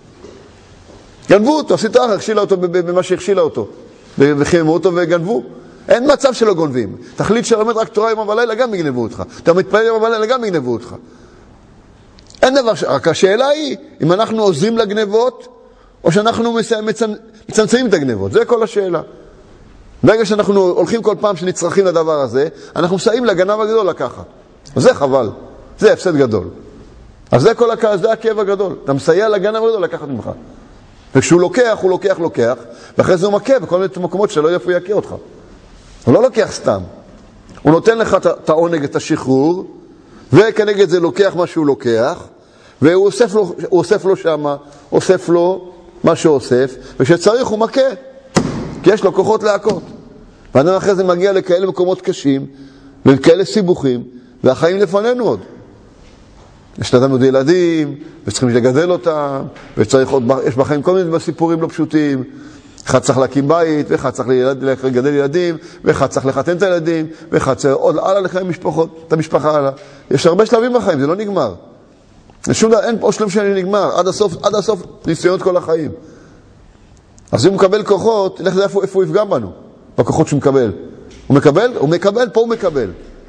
עשית אחר, הכשילה אותו במה שהכשילה אותו. וחיימו אותו וגנבו. אין מצב שלא גונבים. תחליט שלומד רק תורה יום ולילה, גם יגנבו אותך. אתה מתפלל יום ולילה, גם יגנבו אותך. אין דבר, רק השאלה היא, אם אנחנו עוזרים לגנבות, או שאנחנו מצמצמים את הגנבות. זה כל השאלה. ברגע שאנחנו הולכים כל פעם שנצרכים לדבר הזה, אנחנו מסייעים לגנב הגדול לקחת. זה חבל. זה הפסד גדול. אז זה הכאב הגדול. אתה מסייע לגנב הגדול לקחת ממך. וכשהוא לוקח, ואחרי זה הוא מכה בכל מיני מקומות שלא איפה הוא יקה אותך. הוא לא לוקח סתם. הוא נותן לך את העונג, את השחרור, וכנגד זה לוקח מה שהוא לוקח, והוא אוסף לו שמה, אוסף לו מה שהוא אוסף, וכשצריך הוא מכה, כי יש לו כוחות להכות. ואדם אחרי זה מגיע לכאלה מקומות קשים, וכאלה סיבוכים, והחיים לפנינו עוד. יש לאדם עוד ילדים, וצריכים לגדל אותם, יש בחיים כל מיני סיפורים לא פשוטים. אחד צריך להקים בית, ואחד צריך לגדל ילדים, ואחד צריך לחתן את הילדים, ואחד צריך עוד הלאה לחיים משפחות, את המשפחה הלאה. יש הרבה שלבים בחיים, זה לא נגמר. אין פה שלב שאני נגמר, עד הסוף ניסיונות כל החיים. אז אם הוא מקבל כוחות, לך זה איפה הוא יפגע בנו, בכוחות שהוא מקבל. הוא מקבל, פה הוא מקבל.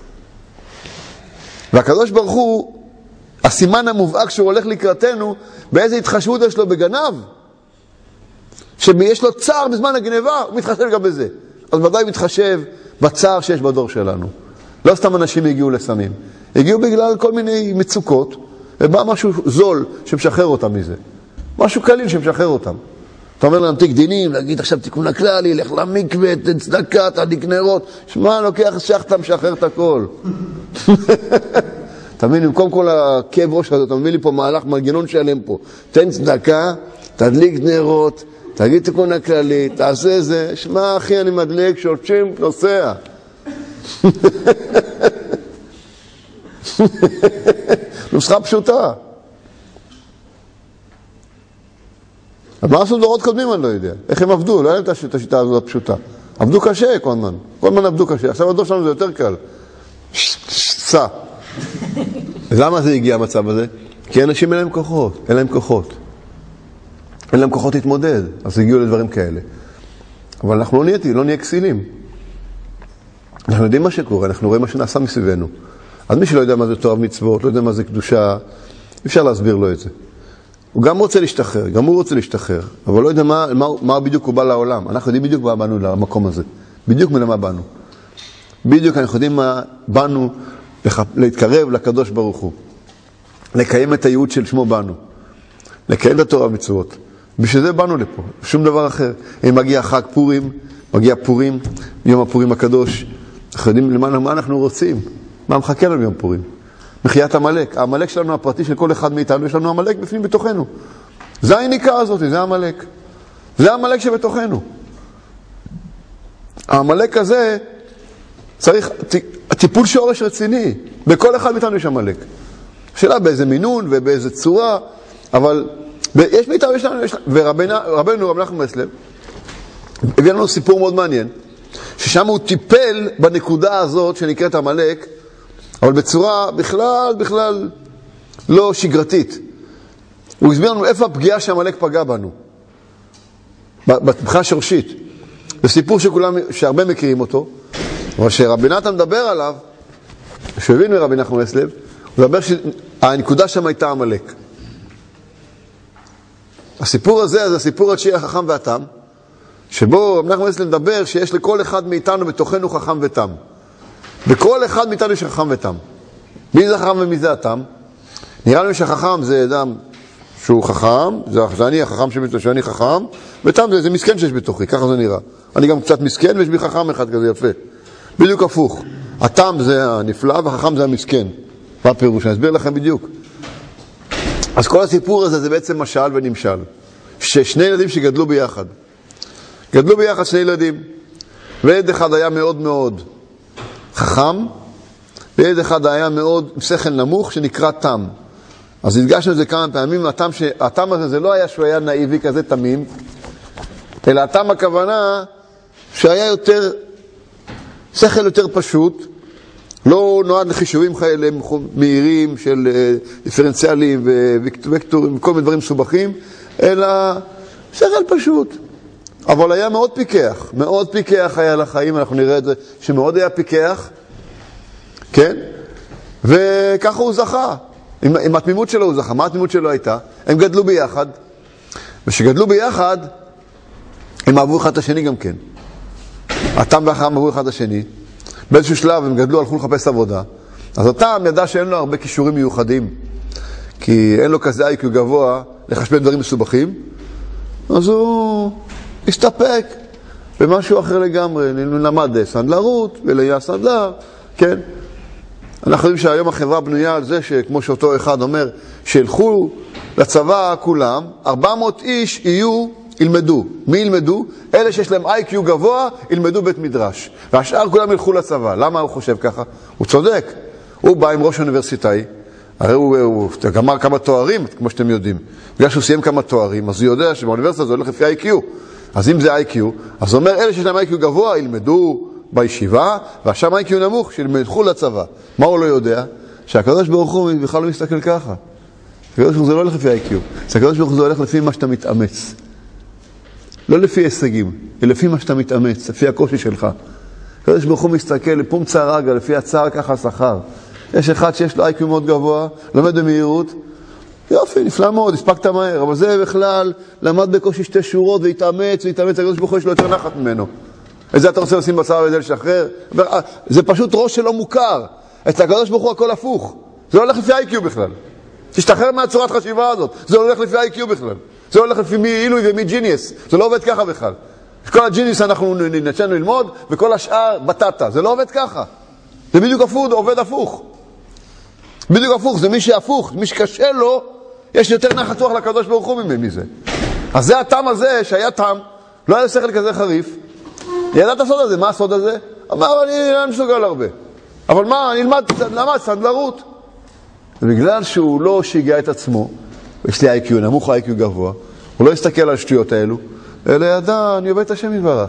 והקדוש ברוך הוא, הסימן המובהק שהוא הולך לקראתנו, באיזה התחשבות יש לו בגנב, שיש לו צער בזמן הגנבה, הוא מתחשב גם בזה. אז ודאי מתחשב בצער שיש בדור שלנו. לא סתם אנשים הגיעו לסמים. הגיעו בגלל כל מיני מצוקות, ובא משהו זול שמשחרר אותם מזה. משהו קליל שמשחרר אותם. אתה אומר להמתיק דינים, להגיד עכשיו תיקון הכללי, לך למקווה, תן צדקה, תדליק נרות. שמע, לוקח שחטה, משחרר את הכל. אתה מבין, במקום כל הכאב ראש הזה, אתה מביא לי פה מהלך מנגנון שלם פה. תן צדקה, תדליק נרות, תגיד תיקון הכללי, תעשה זה. שמע, אחי, אני מדליק, שורשים, נוסע. נוסחה פשוטה. אז מה עשו דורות קודמים, אני לא יודע. איך הם עבדו? לא היה להם את השיטה הזאת הפשוטה. עבדו קשה כל הזמן. כל הזמן עבדו קשה. עכשיו הדור שלנו זה יותר קל. סע. למה זה הגיע המצב הזה? כי אנשים אין להם כוחות. אין להם כוחות להתמודד. אז הגיעו לדברים כאלה. אבל אנחנו לא נהיה כסילים. אנחנו יודעים מה שקורה. אנחנו רואים מה שנעשה מסביבנו. אז מי שלא יודע מה זה תורה ומצוות, לא יודע מה זה קדושה, אפשר להסביר לו את זה. הוא גם רוצה להשתחרר, אבל לא יודע מה בדיוק הוא בא לעולם. אנחנו יודעים בדיוק מה באנו למקום הזה. בדיוק מלמה באנו. בדיוק אנחנו יודעים מה באנו להתקרב לקדוש ברוך הוא. לקיים את הייעוד של שמו באנו. לקיים את התורה ומצוות. בשביל זה באנו לפה, שום דבר אחר. אם מגיע חג פורים, מגיע פורים, יום הפורים הקדוש, אנחנו יודעים מה אנחנו רוצים, מה מחכה לנו יום פורים. מחיית המלאק. המלאק שלנו הפרטי של כל אחד מאיתנו, יש לנו המלאק בפנים בתוכנו. זה העניקה הזאת, זה המלאק. זה המלאק שבתוכנו. המלאק הזה צריך טיפול שורש רציני. בכל אחד מאיתנו יש המלאק. שאלה באיזה מינון ובאיזה צורה, אבל יש מאיתנו, יש לנו, ורבנו רב נחמן ברסלב, הביא לנו סיפור מאוד מעניין, ששם הוא טיפל בנקודה הזאת שנקראת המלאק, אבל בצורה בכלל לא שגרתית. הוא הסביר לנו איפה הפגיעה שהמלאק פגע בנו. בפגיעה שורשית. זה סיפור שהרבה מכירים אותו, אבל שרבי נתן מדבר עליו, שהבין מרבי נחמן ברסלב, הוא מדבר שהנקודה שם הייתה המלאק. הסיפור הזה, זה הסיפור התשיעי החכם והתם, שבו רבי נחמן ברסלב מדבר שיש לכל אחד מאיתנו בתוכנו חכם ותם. בכל אחד מאיתנו יש חכם ותם. מי זה חכם ומי זה התם? נראה לנו שהחכם זה אדם שהוא חכם, זה אני החכם שאני חכם, ותם זה מסכן שיש בתוכי, ככה זה נראה. אני גם קצת מסכן ויש בי חכם אחד כזה יפה. בדיוק הפוך. התם זה הנפלא והחכם זה המסכן. מה הפירוש? אני אסביר לכם בדיוק. אז כל הסיפור הזה זה בעצם משל ונמשל. ששני ילדים שגדלו ביחד. גדלו ביחד שני ילדים. וילד אחד היה מאוד מאוד חכם, וילד אחד היה מאוד שכל נמוך שנקרא תם. אז הדגשנו את זה כמה פעמים, התם הזה זה לא היה שהוא היה נאיבי כזה תמים, אלא התם הכוונה שהיה יותר, שכל יותר פשוט, לא נועד לחישובים כאלה מהירים של דיפרנציאליים ווקטורים וכל מיני דברים מסובכים, אלא שכל פשוט. אבל היה מאוד פיקח היה לחיים, אנחנו נראה את זה, שמאוד היה פיקח, כן? וככה הוא זכה. עם התמימות שלו הוא זכה. מה התמימות שלו הייתה? הם גדלו ביחד, ושגדלו ביחד, הם אהבו אחד את השני גם כן. התם והחכם אהבו אחד את השני. באיזשהו שלב הם גדלו, הלכו לחפש עבודה. אז התם ידע שאין לו הרבה כישורים מיוחדים, כי אין לו כזה איי-קיו גבוה לחשבן דברים מסובכים, אז הוא הסתפק במשהו אחר לגמרי. למד סנדלרות, ולהיה סנדלר, כן? אנחנו יודעים שהיום החברה בנויה על זה שכמו שאותו אחד אומר, שילכו לצבא כולם, 400 איש ילמדו. מי ילמדו? אלה שיש להם איי-קיו גבוה, ילמדו בית מדרש. והשאר כולם ילכו לצבא. למה הוא חושב ככה? הוא צודק. הוא בא עם ראש אוניברסיטאי, הרי הוא גמר כמה תוארים, כמו שאתם יודעים. בגלל שהוא סיים כמה תוארים, אז הוא יודע שבאוניברסיטה זה הולך לפי איי-קיו. אז אם זה איי-קיו, אז הוא אומר, אלה שיש להם איי-קיו גבוה, ילמדו בישיבה, והשם איי-קיו נמוך, שילמדו לצבא. מה הוא לא יודע? שהקדוש ברוך הוא בכלל לא מסתכל ככה. הקדוש ברוך הוא זה לא הולך לפי איי-קיו. הקדוש ברוך הוא זה הולך לפי מה שאתה מתאמץ. לא לפי הישגים, אלא לפי מה שאתה מתאמץ, לפי הקושי שלך. הקדוש ברוך הוא מסתכל לפום צער רגע, לפי הצער ככה שכר. יש אחד שיש לו איי-קיו מאוד גבוה, לומד במהירות, יופי, נפלא מאוד, הספקת מהר, אבל זה בכלל למד בקושי 2 שורות והתאמץ, הקדוש ברוך הוא יש לו יותר נחת ממנו. את זה אתה רוצה לשים בצער וזה לשחרר? זה פשוט ראש שלא מוכר. את הקדוש ברוך הוא הכל הפוך. זה לא הולך לפי איי-קיו בכלל. תשתחרר מהצורת חשיבה הזאת. זה לא הולך לפי איי-קיו בכלל. זה לא הולך לפי מי אילוי ומי ג'יניוס. זה לא עובד ככה בכלל. כל הג'יניוס אנחנו נצאנו ללמוד, וכל השאר בטטה. זה לא עובד ככה. זה בדיוק הפוך, עובד הפוך. בדיוק הפוך, זה מי שהפוך, מי שקשה לו, יש יותר נחת רוח לקדוש ברוך הוא מזה. אז זה הטעם הזה, שהיה טעם, לא היה שכל כזה חריף. ידע את הסוד הזה, מה הסוד הזה? אמר, אני לא מסוגל הרבה. אבל מה, אני למד סנדלרות. ובגלל שהוא לא שיגע את עצמו, יש לי איי-קיו, נמוך איי-קיו גבוה, הוא לא הסתכל על השטויות האלו, אלא ידע, אני עובד את השם יתברך.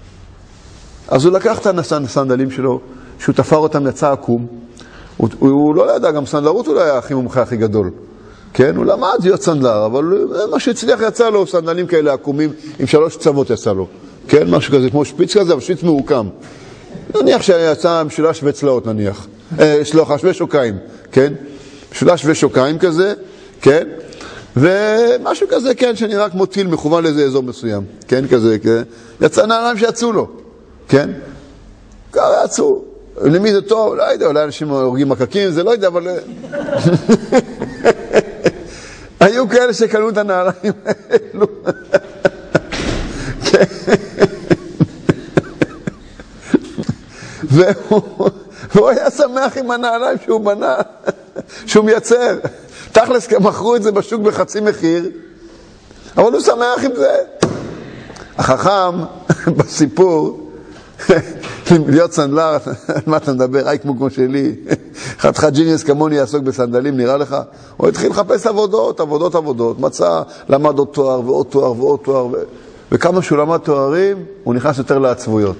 אז הוא לקח את הסנדלים שלו, שהוא תפר אותם יצא עקום, הוא לא ידע, גם סנדלרות הוא לא היה הכי מומחה הכי גדול. כן, הוא למד להיות סנדלר, אבל מה שהצליח יצא לו, סנדלים כאלה עקומים, עם 3 צוות יצא לו. כן, משהו כזה, כמו שפיץ כזה, אבל שפיץ מעוקם. נניח שיצא משולש וצלעות, נניח. שווה שוקיים, כן? משולש ושוקיים כזה, כן? ומשהו כזה, כן, שנראה כמו טיל מכוון לאיזה אזור מסוים. כן, כזה, כן? יצא נעליים שיצאו לו, כן? ככה יצאו. למי זה טוב? לא יודע, אולי אנשים הורגים מקקים, זה לא יודע, אבל... היו כאלה שקנו את הנעליים האלו. והוא היה שמח עם הנעליים שהוא בנה, שהוא מייצר. תכלס מכרו את זה בשוק בחצי מחיר, אבל הוא שמח עם זה. החכם בסיפור, להיות סנדלר, על מה אתה מדבר? איי כמו שלי, חתיכת ג'יניוס כמוני יעסוק בסנדלים, נראה לך? הוא התחיל לחפש עבודות, מצא, למד עוד תואר ועוד תואר ועוד תואר, וכמה שהוא למד תוארים, הוא נכנס יותר לעצבויות.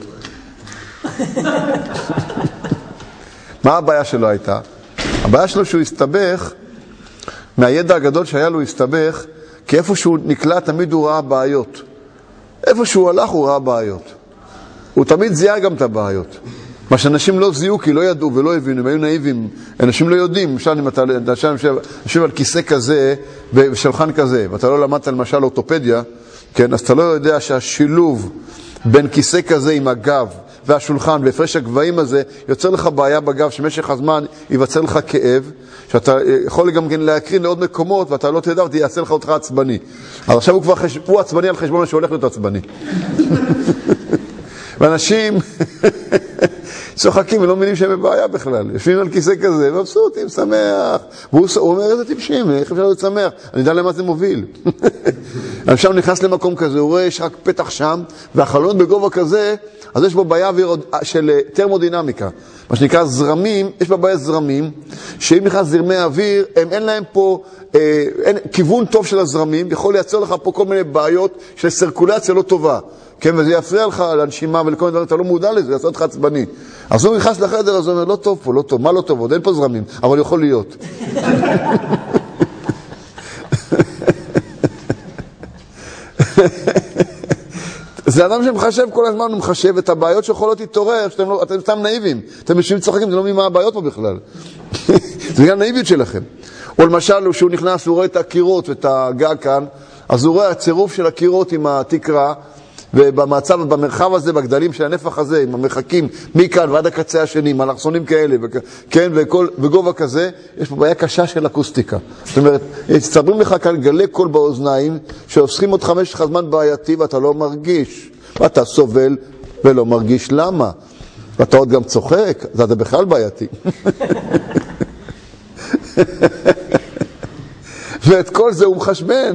מה הבעיה שלו הייתה? הבעיה שלו שהוא הסתבך, מהידע הגדול שהיה לו הסתבך, כי איפה שהוא נקלע תמיד הוא ראה בעיות. איפה שהוא הלך הוא ראה בעיות. הוא תמיד זיהה גם את הבעיות. מה שאנשים לא זיהו כי לא ידעו ולא הבינו, הם היו נאיבים. אנשים לא יודעים, למשל אם אתה יושב על כיסא כזה ושולחן כזה, ואתה לא למדת למשל אורתופדיה, כן, אז אתה לא יודע שהשילוב בין כיסא כזה עם הגב והשולחן והפרש הגבהים הזה יוצר לך בעיה בגב, שמשך הזמן ייווצר לך כאב, שאתה יכול גם להקרין לעוד מקומות ואתה לא תדע ואתה יעשה לך אותך עצבני. אז עכשיו הוא עצבני על חשבון שהולך להיות עצבני. ואנשים צוחקים ולא מבינים שהם בבעיה בכלל. יושבים על כיסא כזה, מבסוטים, שמח. והוא אומר, איזה טיפשים, איך אפשר להיות שמח? אני יודע למה זה מוביל. עכשיו נכנס למקום כזה, הוא רואה, יש רק פתח שם, והחלונות בגובה כזה, אז יש בו בעיה של טרמודינמיקה. מה שנקרא זרמים, יש בבעיה זרמים, שאם נכנס זרמי אוויר, אין להם פה, אין כיוון טוב של הזרמים, יכול לייצר לך פה כל מיני בעיות של סרקולציה לא טובה. כן, וזה יפריע לך לנשימה ולכל מיני דברים, אתה לא מודע לזה, זה יעשה אותך עצבני. אז הוא נכנס לחדר, אז הוא אומר, לא טוב פה, לא טוב, מה לא טוב? עוד אין פה זרמים, אבל יכול להיות. זה אדם שמחשב כל הזמן, הוא מחשב את הבעיות שיכולות להתעורר, אתם סתם נאיבים, אתם יושבים צוחקים, זה לא מבין מה הבעיות פה בכלל. זה גם נאיביות שלכם. או למשל, כשהוא נכנס, הוא רואה את הקירות ואת הגג כאן, אז הוא רואה הצירוף של הקירות עם התקרה, ובמצב, במרחב הזה, בגדלים של הנפח הזה, עם המרחקים מכאן ועד הקצה השני, עם אלכסונים כאלה, כן, וגובה כזה, יש פה בעיה קשה של אקוסטיקה. זאת אומרת, הצטברים לך כאן גלי קול באוזניים, שהופכים אותך משך הזמן בעייתי, ואתה לא מרגיש. ואתה סובל ולא מרגיש למה. ואתה עוד גם צוחק, זה אתה בכלל בעייתי. ואת כל זה הוא מחשבן.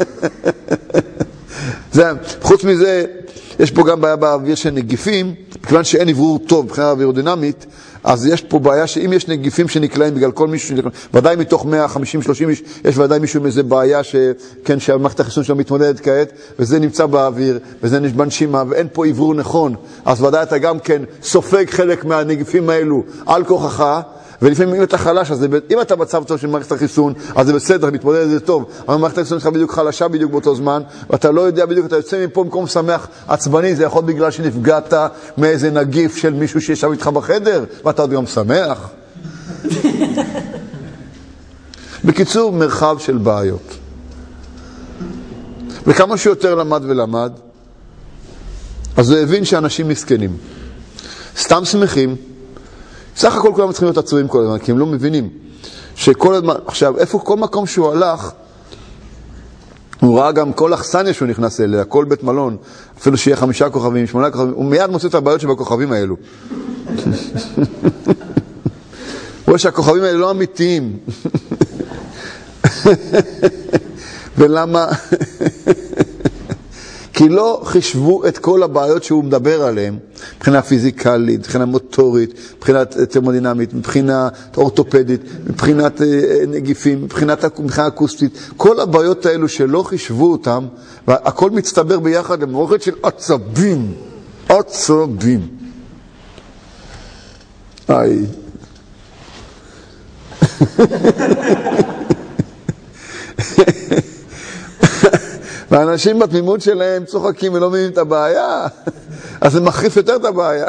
חוץ מזה, יש פה גם בעיה באוויר של נגיפים, מכיוון שאין עברור טוב מבחינה אווירודינמית, אז יש פה בעיה שאם יש נגיפים שנקלעים בגלל כל מישהו, ודאי מתוך 150-30 איש, יש ודאי מישהו עם איזה בעיה שהמערכת החיסון שלו מתמודדת כעת, וזה נמצא באוויר, וזה בנשימה, ואין פה עברור נכון, אז ודאי אתה גם כן סופג חלק מהנגיפים האלו על כוחך, ולפעמים אם אתה חלש, אז אם אתה מצב טוב של מערכת החיסון, אז זה בסדר, מתמודד את זה טוב. אבל מערכת החיסון שלך בדיוק חלשה בדיוק באותו זמן, ואתה לא יודע בדיוק, אתה יוצא מפה במקום שמח עצבני, זה יכול בגלל שנפגעת מאיזה נגיף של מישהו שישב איתך בחדר, ואתה עוד גם שמח. בקיצור, מרחב של בעיות. וכמה שיותר למד ולמד, אז הוא הבין שאנשים מסכנים. סתם שמחים, סך הכל כולם צריכים להיות עצובים כל הזמן, כי הם לא מבינים שכל הזמן, עכשיו, איפה כל מקום שהוא הלך, הוא ראה גם כל אכסניה שהוא נכנס אליה, כל בית מלון, אפילו שיהיה 5 כוכבים, 8 כוכבים, הוא מיד מוצא את הבעיות שבכוכבים האלו. הוא רואה שהכוכבים האלה לא אמיתיים. ולמה? כי לא חישבו את כל הבעיות שהוא מדבר עליהן, מבחינה פיזיקלית, מבחינה מוטורית, מבחינת טרמודינמית, מבחינה אורתופדית, מבחינת נגיפים, מבחינה אקוסטית, כל הבעיות האלו שלא חישבו אותן, והכל מצטבר ביחד למערכת של עצבים, עצבים. איי. והאנשים בתמימות שלהם צוחקים ולא מבינים את הבעיה, אז זה מחריף יותר את הבעיה.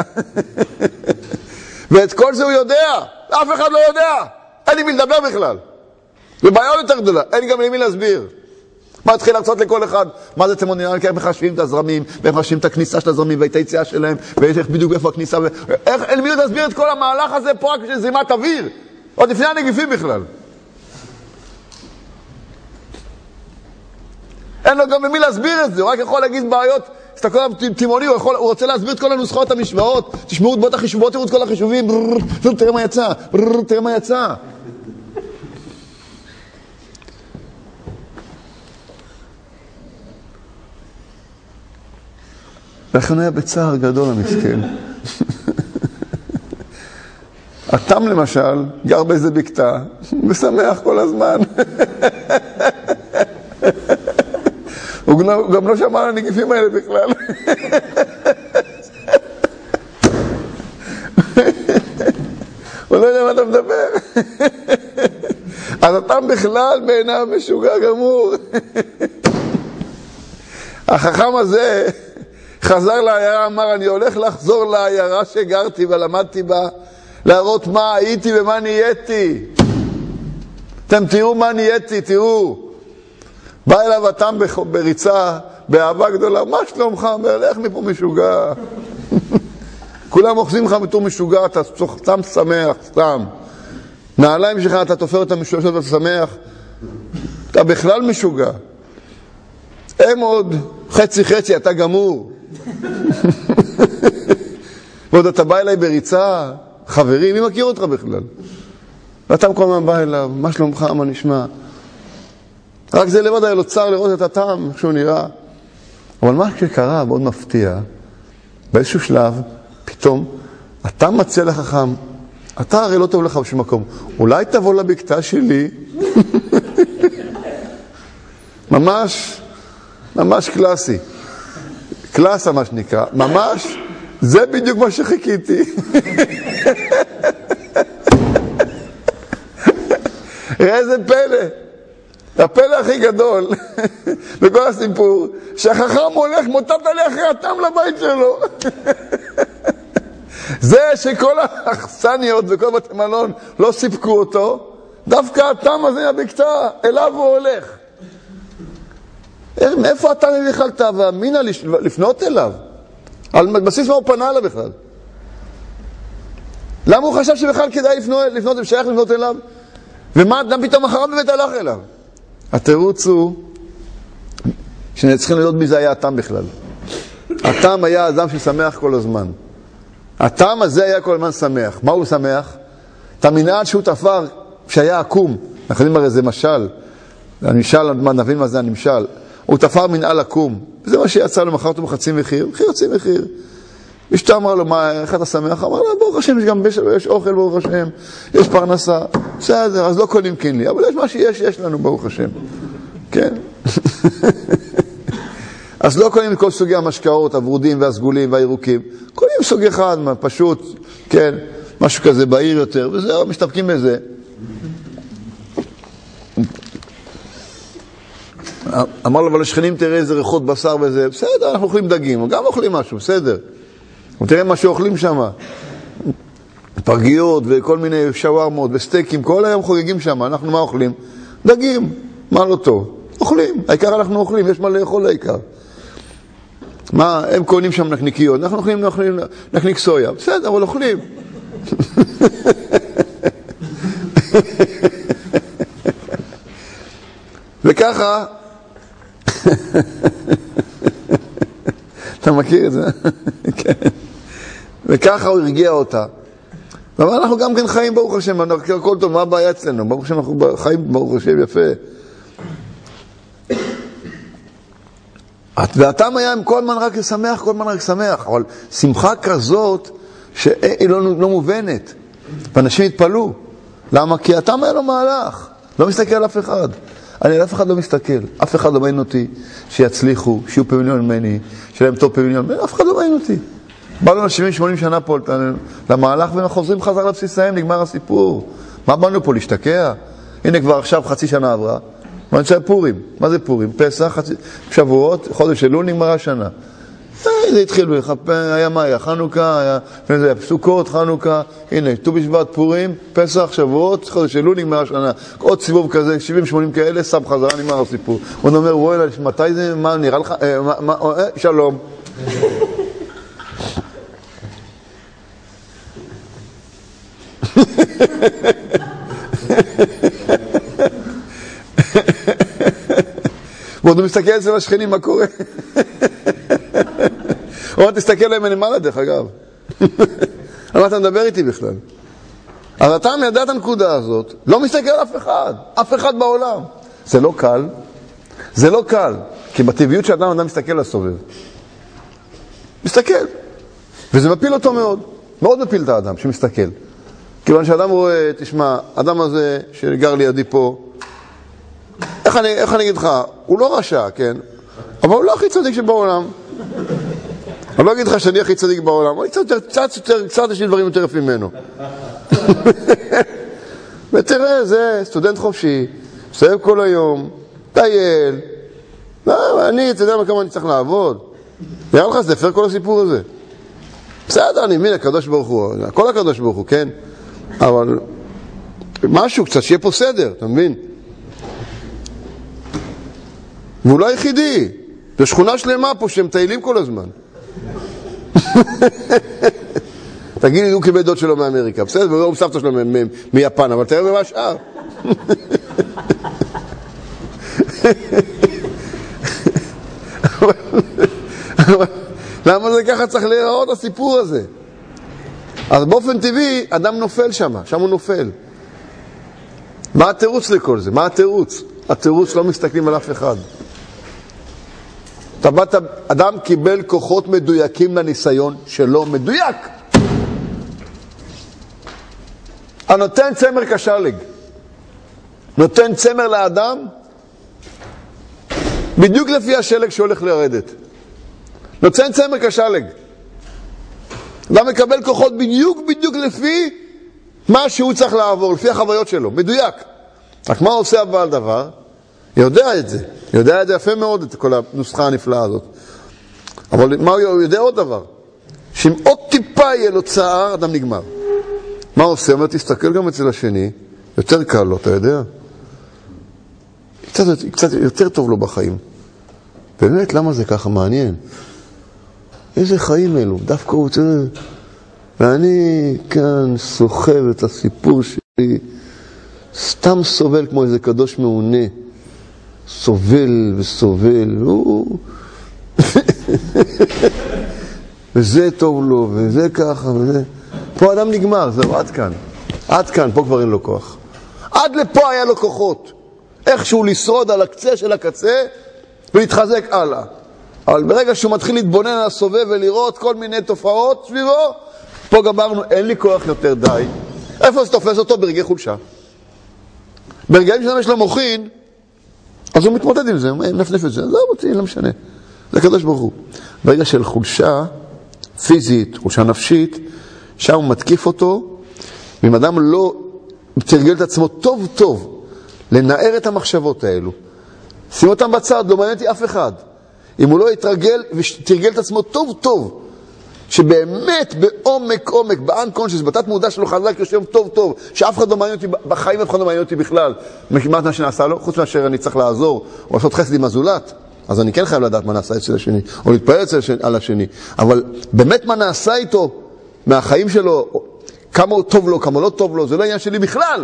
ואת כל זה הוא יודע, אף אחד לא יודע, אין לי מי לדבר בכלל. זה בעיה יותר גדולה, אין לי גם למי להסביר. מה התחיל להרצות לכל אחד? מה זה טרמודינמיקה? איך מחשבים את הזרמים, ואיך מחשבים את הכניסה של הזרמים, ואת היציאה שלהם, ואיך בדיוק איפה הכניסה, אין לי מי להסביר את כל המהלך הזה פה רק של זרימת אוויר, עוד לפני הנגיפים בכלל. אין לו גם במי להסביר את זה, הוא רק יכול להגיד בעיות, אתה כל הזמן תימוני, הוא רוצה להסביר את כל הנוסחאות המשוואות, תשמעו את באות החישובות, תראו את כל החישובים, תראה מה יצא, תראה מה יצא. לכן היה בצער גדול המסכן. התם למשל, גר באיזה בקתה, ושמח כל הזמן. הוא גם לא שמע על הנגיפים האלה בכלל. הוא לא יודע מה אתה מדבר. אז התם בכלל בעיניו משוגע גמור. החכם הזה חזר לעיירה, אמר, אני הולך לחזור לעיירה שגרתי ולמדתי בה, להראות מה הייתי ומה נהייתי. אתם תראו מה נהייתי, תראו. בא אליו התם בריצה, באהבה גדולה, מה שלומך? אומר, לך מפה משוגע. כולם אוחזים לך בתור משוגע, אתה סתם שמח, סתם. נעליים שלך, אתה תופר את המשולשות ואתה שמח. אתה בכלל משוגע. הם עוד חצי, אתה גמור. ועוד אתה בא אליי בריצה, חברים, מי מכיר אותך בכלל? ואתה כל הזמן בא אליו, מה שלומך, מה נשמע? רק זה לבד היה לו צער לראות את הטעם, איך שהוא נראה. אבל מה שקרה, מאוד מפתיע, באיזשהו שלב, פתאום, אתה מציע לחכם, אתה הרי לא טוב לך בשום מקום, אולי תבוא לבקתה שלי? ממש קלאסי. קלאסה מה שנקרא, ממש, זה בדיוק מה שחיכיתי. ראה איזה פלא, הפלא הכי גדול בכל הסיפור, שהחכם הולך מוטט עלי אחרי התם לבית שלו. זה שכל האכסניות וכל בתי מלון לא סיפקו אותו, דווקא התם הזה הבקתה, אליו הוא הולך. מאיפה אתה בכלל את האמינה לפנות אליו? על בסיס מה הוא פנה אליו בכלל? למה הוא חשב שבכלל כדאי לפנות, שייך לפנות אליו? ומה אדם פתאום אחריו באמת הלך אליו? התירוץ הוא שצריכים לדעת מי זה היה התם בכלל. התם היה אדם ששמח כל הזמן. התם הזה היה כל הזמן שמח. מה הוא שמח? את המנהל שהוא תפר שהיה עקום. אנחנו יודעים הרי זה משל. הנמשל, נבין מה זה הנמשל. הוא תפר מנהל עקום. וזה מה שיצא לו, מכר אותו בחצי מחיר. חצי מחיר. אשתו אמרה לו, מה, איך אתה שמח? אמר לה, ברוך השם, יש אוכל, ברוך השם, יש פרנסה. בסדר, אז לא קונים קינלי, אבל יש מה שיש לנו, ברוך השם. כן? אז לא קונים את כל סוגי המשקאות, הוורודים והסגולים והירוקים. קונים סוג אחד, פשוט, כן, משהו כזה בהיר יותר, וזהו, מסתפקים בזה. אמר לו, אבל השכנים תראה איזה ריחות בשר וזה, בסדר, אנחנו אוכלים דגים, גם אוכלים משהו, בסדר. תראה מה שאוכלים שם. פרגיות וכל מיני שווארמות וסטייקים, כל היום חוגגים שם, אנחנו מה אוכלים? דגים, מה לא טוב? אוכלים, העיקר אנחנו אוכלים, יש מה לאכול העיקר. מה, הם קונים שם נקניקיות, אנחנו אוכלים נקניק סויה, בסדר, אבל אוכלים. וככה, אתה מכיר את זה? כן. וככה הוא הרגיע אותה. אבל אנחנו גם כן חיים ברוך השם, הכל טוב, מה הבעיה אצלנו? ברוך השם, אנחנו חיים ברוך השם יפה. והתם היה עם כל הזמן רק לשמח, כל הזמן רק לשמח, אבל שמחה כזאת שהיא לא מובנת. ואנשים התפלו. למה? כי התם היה לו מהלך. לא מסתכל על אף אחד. אני על אף אחד לא מסתכל. אף אחד לא מעניין אותי שיצליחו, שיהיו פמיליון ממני, שלהם טוב פמיליון. אף אחד לא מעניין אותי. באנו ל-70-80 שנה פה למהלך ואנחנו חוזרים חזר לבסיסיים, נגמר הסיפור. מה באנו פה? להשתקע? הנה כבר עכשיו חצי שנה עברה. מה נשאר פורים? מה זה פורים? פסח, שבועות, חודש אלול, נגמרה השנה. זה התחיל, היה מה היה? חנוכה, היה סוכות, חנוכה, הנה, ט"ו בשבט, פורים, פסח, שבועות, חודש אלול, נגמרה השנה. עוד סיבוב כזה, 70-80 כאלה, סב חזרה, נגמר הסיפור. הוא אומר, וואי, מתי זה, מה נראה לך? שלום. ועוד הוא מסתכל אצל השכנים, מה קורה? עוד תסתכל להם למעלה, דרך אגב. על מה אתה מדבר איתי בכלל? אז אתה מידע את הנקודה הזאת, לא מסתכל על אף אחד בעולם. זה לא קל, זה לא קל, כי בטבעיות שאדם מסתכל לסובב. מסתכל, וזה מפיל אותו מאוד, מאוד מפיל את האדם שמסתכל. כיוון שאדם רואה, תשמע, האדם הזה שגר לידי פה, איך אני אגיד לך, הוא לא רשע, כן? אבל הוא לא הכי צדיק שבעולם. אני לא אגיד לך שאני הכי צדיק בעולם, אבל קצת יש לי דברים יותר יפים ממנו. ותראה, זה סטודנט חופשי, מסתובב כל היום, טייל, אתה יודע כמה אני צריך לעבוד? נראה לך, זה הפר כל הסיפור הזה. בסדר, אני מבין, הקדוש ברוך הוא, הכל הקדוש ברוך הוא, כן? אבל משהו, קצת שיהיה פה סדר, אתה מבין? והוא לא היחידי, זו שכונה שלמה פה שהם טיילים כל הזמן. תגיד לי, הוא קיבל דוד שלו מאמריקה, בסדר? והוא סבתא שלו מיפן, אבל תראה במה השאר. למה זה ככה צריך להיראות הסיפור הזה? אז באופן טבעי, אדם נופל שם הוא נופל. מה התירוץ לכל זה? מה התירוץ? התירוץ לא מסתכלים על אף אחד. אדם קיבל כוחות מדויקים לניסיון שלו מדויק. הנותן צמר כשלג. נותן צמר לאדם בדיוק לפי השלג שהולך לרדת. נותן צמר כשלג. אדם מקבל כוחות בדיוק לפי מה שהוא צריך לעבור, לפי החוויות שלו, מדויק. רק מה עושה הבעל דבר? יודע את זה יפה מאוד, את כל הנוסחה הנפלאה הזאת. אבל מה הוא יודע עוד דבר? שאם עוד טיפה יהיה לו צער, אדם נגמר. מה הוא עושה? אומר, תסתכל גם אצל השני, יותר קל לו, אתה יודע? קצת יותר טוב לו בחיים. באמת, למה זה ככה מעניין? איזה חיים אלו? דווקא הוא רוצה... ואני כאן סוחב את הסיפור שלי, סתם סובל כמו איזה קדוש מעונה. סובל וסובל, וזה טוב לו, וזה ככה, וזה... פה אדם נגמר, זהו, עד כאן, פה כבר אין לו כוח. עד לפה היה לו כוחות. איכשהו לשרוד על הקצה של הקצה, ולהתחזק הלאה. אבל ברגע שהוא מתחיל להתבונן על הסובב ולראות כל מיני תופעות סביבו, פה גמרנו, אין לי כוח יותר די. איפה זה תופס אותו? ברגעי חולשה. ברגעים שיש לו מוחין, אז הוא מתמודד עם זה, הוא נפנף את זה, זה אותי, לא משנה. זה הקדוש ברוך הוא. ברגע של חולשה פיזית, חולשה נפשית, שם הוא מתקיף אותו, ואם אדם לא תרגל את עצמו טוב טוב, לנער את המחשבות האלו, שים אותם בצד, לא מעניין אותי אף אחד. אם הוא לא יתרגל ותרגל את עצמו טוב טוב, שבאמת בעומק, באנקונשס, בתת מודע שלו חזק יושב טוב, שאף אחד לא מעניין אותי, בחיים אף אחד לא מעניין אותי בכלל, מכמעט מה שנעשה לו, חוץ מאשר אני צריך לעזור, או לעשות חסד עם הזולת, אז אני כן חייב לדעת מה נעשה אצל השני, או להתפעל על השני, אבל באמת מה נעשה איתו, מהחיים שלו, כמה הוא טוב לו, כמה לא טוב לו, זה לא עניין שלי בכלל.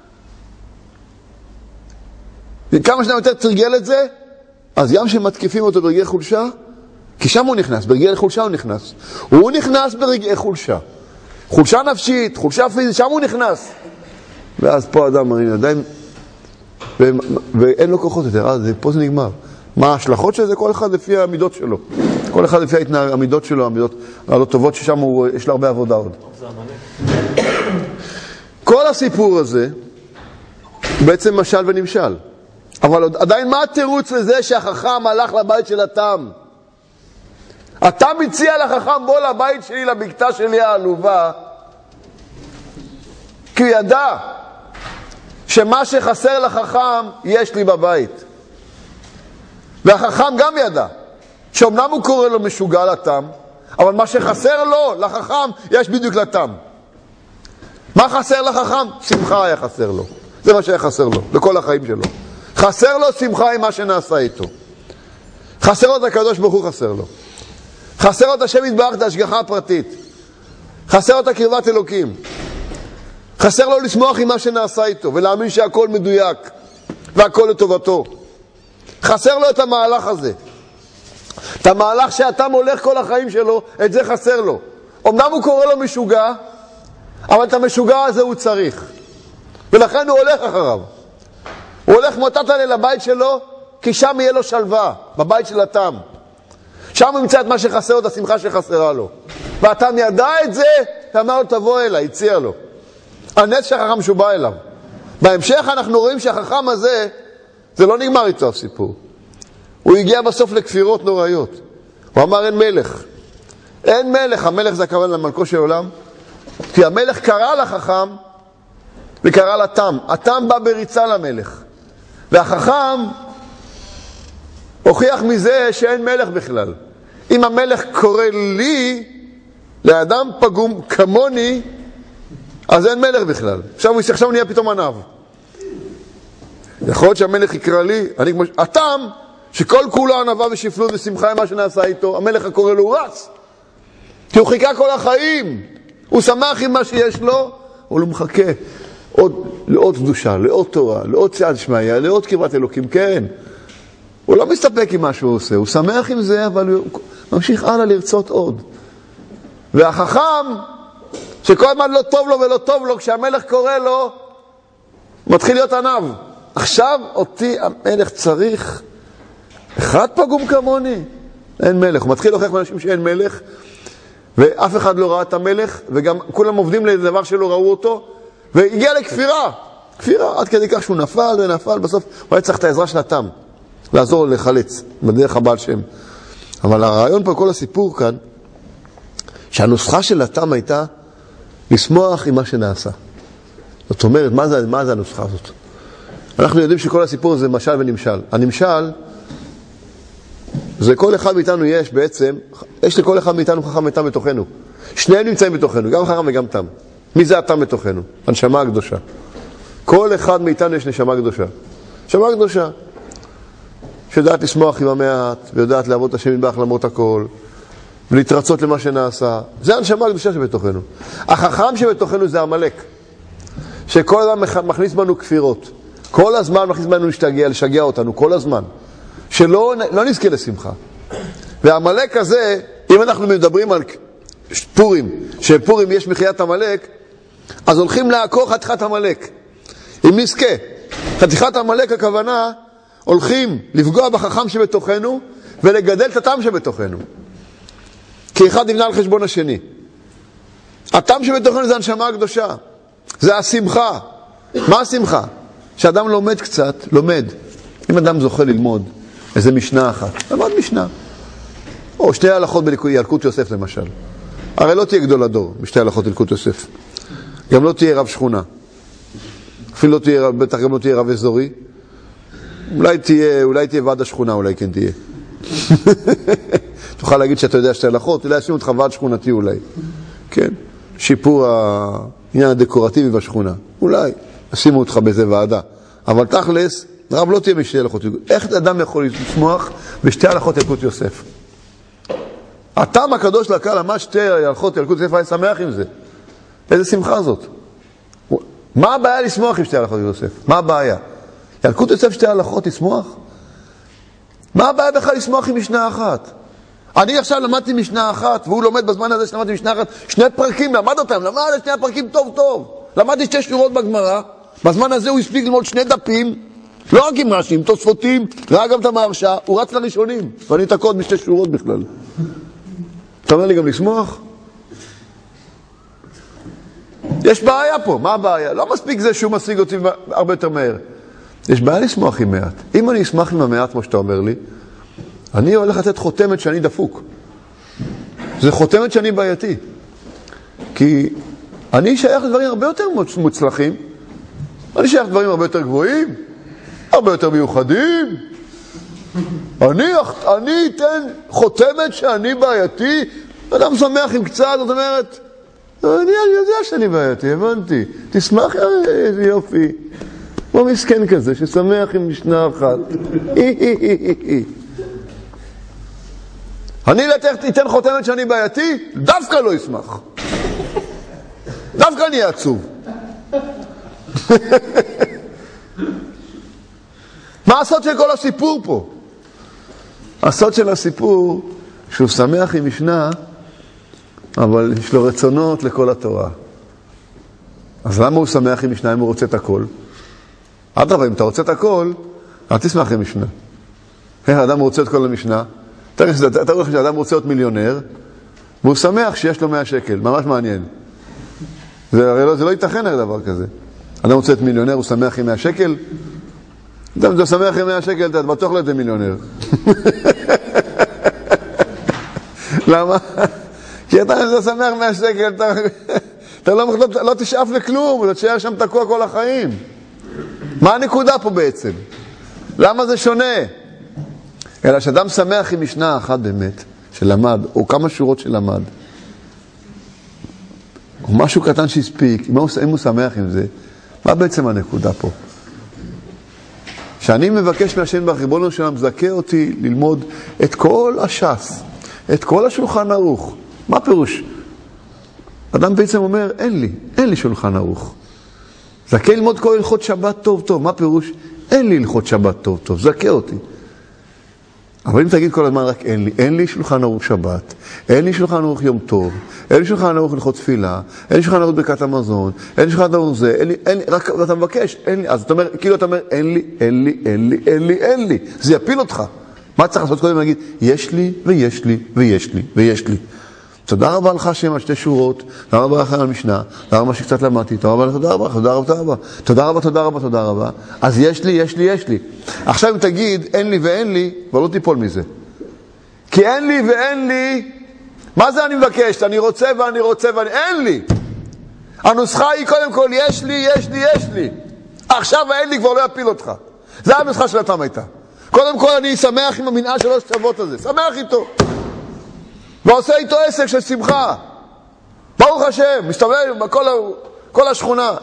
וכמה שנה יותר תרגל את זה, אז גם שמתקיפים אותו ברגעי חולשה, כי שם הוא נכנס, ברגעי חולשה הוא נכנס. הוא נכנס ברגעי חולשה. חולשה נפשית, חולשה פיזית, שם הוא נכנס. ואז פה אדם מרים ידיים, ואין לו כוחות יותר, אז פה זה נגמר. מה ההשלכות של זה? כל אחד לפי המידות שלו. כל אחד לפי המידות שלו, המידות הטובות ששם יש לה הרבה עבודה עוד. כל הסיפור הזה, בעצם משל ונמשל. אבל עדיין מה התירוץ לזה שהחכם הלך לבית של התם? אתה מציע לחכם בוא לבית שלי, לבקתה שלי העלובה, כי הוא ידע שמה שחסר לחכם יש לי בבית. והחכם גם ידע שאומנם הוא קורא לו משוגע לתם, אבל מה שחסר לו, לחכם, יש בדיוק לתם. מה חסר לחכם? שמחה היה חסר לו. זה מה שהיה חסר לו, בכל החיים שלו. חסר לו שמחה עם מה שנעשה איתו. חסר לו את הקדוש ברוך הוא, חסר לו. חסר לו את השם יתברך, את ההשגחה הפרטית. חסר לו את הקרבת אלוקים. חסר לו לשמוח עם מה שנעשה איתו, ולהאמין שהכל מדויק, והכל לטובתו. חסר לו את המהלך הזה. את המהלך שאתם הולך כל החיים שלו, את זה חסר לו. אמנם הוא קורא לו משוגע, אבל את המשוגע הזה הוא צריך. ולכן הוא הולך אחריו. הוא הולך מוטטה לבית שלו, כי שם יהיה לו שלווה, בבית של התם. שם הוא ימצא את מה שחסר לו, את השמחה שחסרה לו. והתם ידע את זה, ואמר לו תבוא אליי, הציע לו. הנס שהחכם שהוא בא אליו. בהמשך אנחנו רואים שהחכם הזה, זה לא נגמר איתו הסיפור. הוא הגיע בסוף לכפירות נוראיות. הוא אמר אין מלך. אין מלך, המלך זה הכוונה למלכו של עולם. כי המלך קרא לחכם וקרא לתם. התם בא בריצה למלך. והחכם הוכיח מזה שאין מלך בכלל. אם המלך קורא לי, לאדם פגום כמוני, אז אין מלך בכלל. עכשיו נהיה פתאום ענב. יכול להיות שהמלך יקרא לי, התם, שכל כולו ענבה ושפלות ושמחה עם מה שנעשה איתו, המלך הקורא לו הוא רץ. כי הוא חיכה כל החיים. הוא שמח עם מה שיש לו, אבל הוא מחכה לעוד קדושה, לעוד תורה, לעוד סייעתא שמיא, לעוד קרבת אלוקים, כן. הוא לא מסתפק עם מה שהוא עושה, הוא שמח עם זה, אבל הוא ממשיך הלאה לרצות עוד. והחכם, שכל הזמן לא טוב לו ולא טוב לו, כשהמלך קורא לו, מתחיל להיות ענב. עכשיו אותי המלך צריך, אחד פגום כמוני, אין מלך. הוא מתחיל להוכיח מאנשים שאין מלך, ואף אחד לא ראה את המלך, וגם כולם עובדים לדבר שלא ראו אותו, והגיע לכפירה. כפירה, עד כדי כך שהוא נפל ונפל, בסוף הוא היה צריך את העזרה של התם, לעזור לו לחלץ, בדרך הבעל שם. אבל הרעיון פה, כל הסיפור כאן, שהנוסחה של התם הייתה לשמוח עם מה שנעשה. זאת אומרת, מה זה הנוסחה הזאת? אנחנו יודעים שכל הסיפור זה משל ונמשל. הנמשל, זה כל אחד מאיתנו יש לכל אחד מאיתנו חכם ותם בתוכנו. שניהם נמצאים בתוכנו, גם חכם וגם תם. מי זה התם בתוכנו? הנשמה הקדושה. כל אחד מאיתנו יש נשמה קדושה. נשמה קדושה. שיודעת לשמוח עם המעט, ויודעת לעבוד את השם יתברך למרות הכל, ולהתרצות למה שנעשה. זה הנשמה הקדושה שבתוכנו. החכם שבתוכנו זה המלאק, שכל הזמן מכניס בנו כפירות. כל הזמן מכניס בנו לשגע אותנו, כל הזמן. שלא נזכה לשמחה. והמלאק הזה, אם אנחנו מדברים על פורים, שפורים יש מחיית המלאק, אז הולכים לעקור חתיכת המלאק. אם נזכה, חתיכת המלאק הכוונה, הולכים לפגוע בחכם שבתוכנו, ולגדל את התם שבתוכנו. כי אחד נבנה על חשבון השני. התם שבתוכנו זה הנשמה הקדושה. זה השמחה. מה השמחה? שאדם לומד קצת, לומד. אם אדם זוכה ללמוד איזה משנה אחת, למד משנה. או שתי הלכות בילקוט יוסף למשל. הרי לא תהיה גדול הדור בשתי הלכות בילקוט יוסף. גם לא תהיה רב שכונה. אפילו לא תהיה, בטח גם לא תהיה רב אזורי. אולי תהיה ועד השכונה, אולי כן תהיה. תוכל להגיד שאתה יודע שתי הלכות, אולי ישימו אותך ועד שכונתי אולי. כן? שיפור העניין הדקורטיבי בשכונה. אולי ישימו אותך באיזה ועדה. אבל תכלס, רב לא תהיה בשתי הלכות. איך אדם יכול לשמוח בשתי הלכות ילקוט יוסף? התם הקדוש לקהל למד שתי הלכות ילקוט יוסף, היה שמח עם זה. איזה שמחה זאת? מה הבעיה לשמוח עם שתי הלכות יוסף? מה הבעיה? ילקוט יוסף שתי הלכות לשמוח? מה הבעיה בכלל לשמוח עם משנה אחת? אני עכשיו למדתי משנה אחת, והוא לומד בזמן הזה שלמדתי משנה אחת, שני פרקים, למד אותם, למד שני הפרקים טוב טוב. למדתי שתי שורות בגמרא, בזמן הזה הוא הספיק ללמוד שני דפים, לא רק עם רש"י, עם תוספותים, ראה גם את המהרש"א, הוא רץ לראשונים, ואני תקוד בשתי שורות בכלל. אתה אומר לי גם לשמוח? יש בעיה פה, מה הבעיה? לא מספיק זה שהוא משיג אותי הרבה יותר מהר. יש בעיה לשמוח עם מעט. אם אני אשמח עם המעט, כמו שאתה אומר לי, אני הולך לתת חותמת שאני דפוק. זה חותמת שאני בעייתי. כי אני שייך לדברים הרבה יותר מוצלחים, אני שייך לדברים הרבה יותר גבוהים, הרבה יותר מיוחדים. אני אתן חותמת שאני בעייתי, אדם שמח עם קצת, זאת אומרת, אני יודע שאני בעייתי, הבנתי. תשמח, איזה יופי. כמו מסכן כזה, ששמח עם משנה אחת. אני אתן חותמת שאני בעייתי, דווקא לא ישמח. דווקא אני עצוב. מה הסוד של כל הסיפור פה? הסוד של הסיפור, שהוא שמח עם משנה, אבל יש לו רצונות לכל התורה. אז למה הוא שמח עם משנה אם הוא רוצה את הכל? אדרבה, אם אתה רוצה את הכל, אל תשמח עם משנה. האדם רוצה את כל המשנה. תראו לכם שאדם רוצה להיות מיליונר, והוא שמח שיש לו 100 שקל. ממש מעניין. זה לא ייתכן הרי דבר כזה. אדם רוצה להיות מיליונר, הוא שמח עם 100 שקל. אדם זה שמח עם 100 שקל, אתה בטוח לא להיות מיליונר. למה? כי אתה שמח 100 שקל, אתה לא תשאף לכלום, אתה תשאר שם תקוע כל החיים. מה הנקודה פה בעצם? למה זה שונה? אלא שאדם שמח עם משנה אחת באמת, שלמד, או כמה שורות שלמד, או משהו קטן שהספיק, אם הוא שמח עם זה, מה בעצם הנקודה פה? שאני מבקש מהשם בריבונו שלם, זכה אותי ללמוד את כל הש"ס, את כל השולחן ערוך. מה פירוש? אדם בעצם אומר, אין לי שולחן ערוך. זכה ללמוד כל הלכות שבת טוב טוב. מה פירוש? אין לי הלכות שבת טוב טוב, זכה אותי. אבל אם תגיד כל הזמן רק אין לי שולחן ערוך שבת, אין לי שולחן ערוך יום טוב, אין לי שולחן ערוך הלכות תפילה, אין לי שולחן ערוך ברכת המזון, אין לי שולחן ערוך זה, אין לי, רק אתה מבקש, אין לי. אז אתה אומר, כאילו אתה אומר, אין לי. זה יפיל אותך. מה צריך לעשות קודם? להגיד, יש לי ויש לי ויש לי ויש לי. תודה רבה לך השם על 2 שורות, תודה רבה לך על המשנה, תודה רבה שקצת למדתי, תודה רבה. אז יש לי. עכשיו אם תגיד, אין לי ואין לי, אבל לא תיפול מזה. כי אין לי ואין לי, מה זה אני מבקש? אני רוצה ואני, אין לי. הנוסחה היא קודם כל, יש לי. עכשיו האין לי כבר לא יפיל אותך. זה הנוסחה של התם הייתה. קודם כל אני שמח עם המנהל 3 צוות הזה, שמח איתו. ועושה איתו עסק של שמחה. ברוך השם, מסתובב בכל השכונה.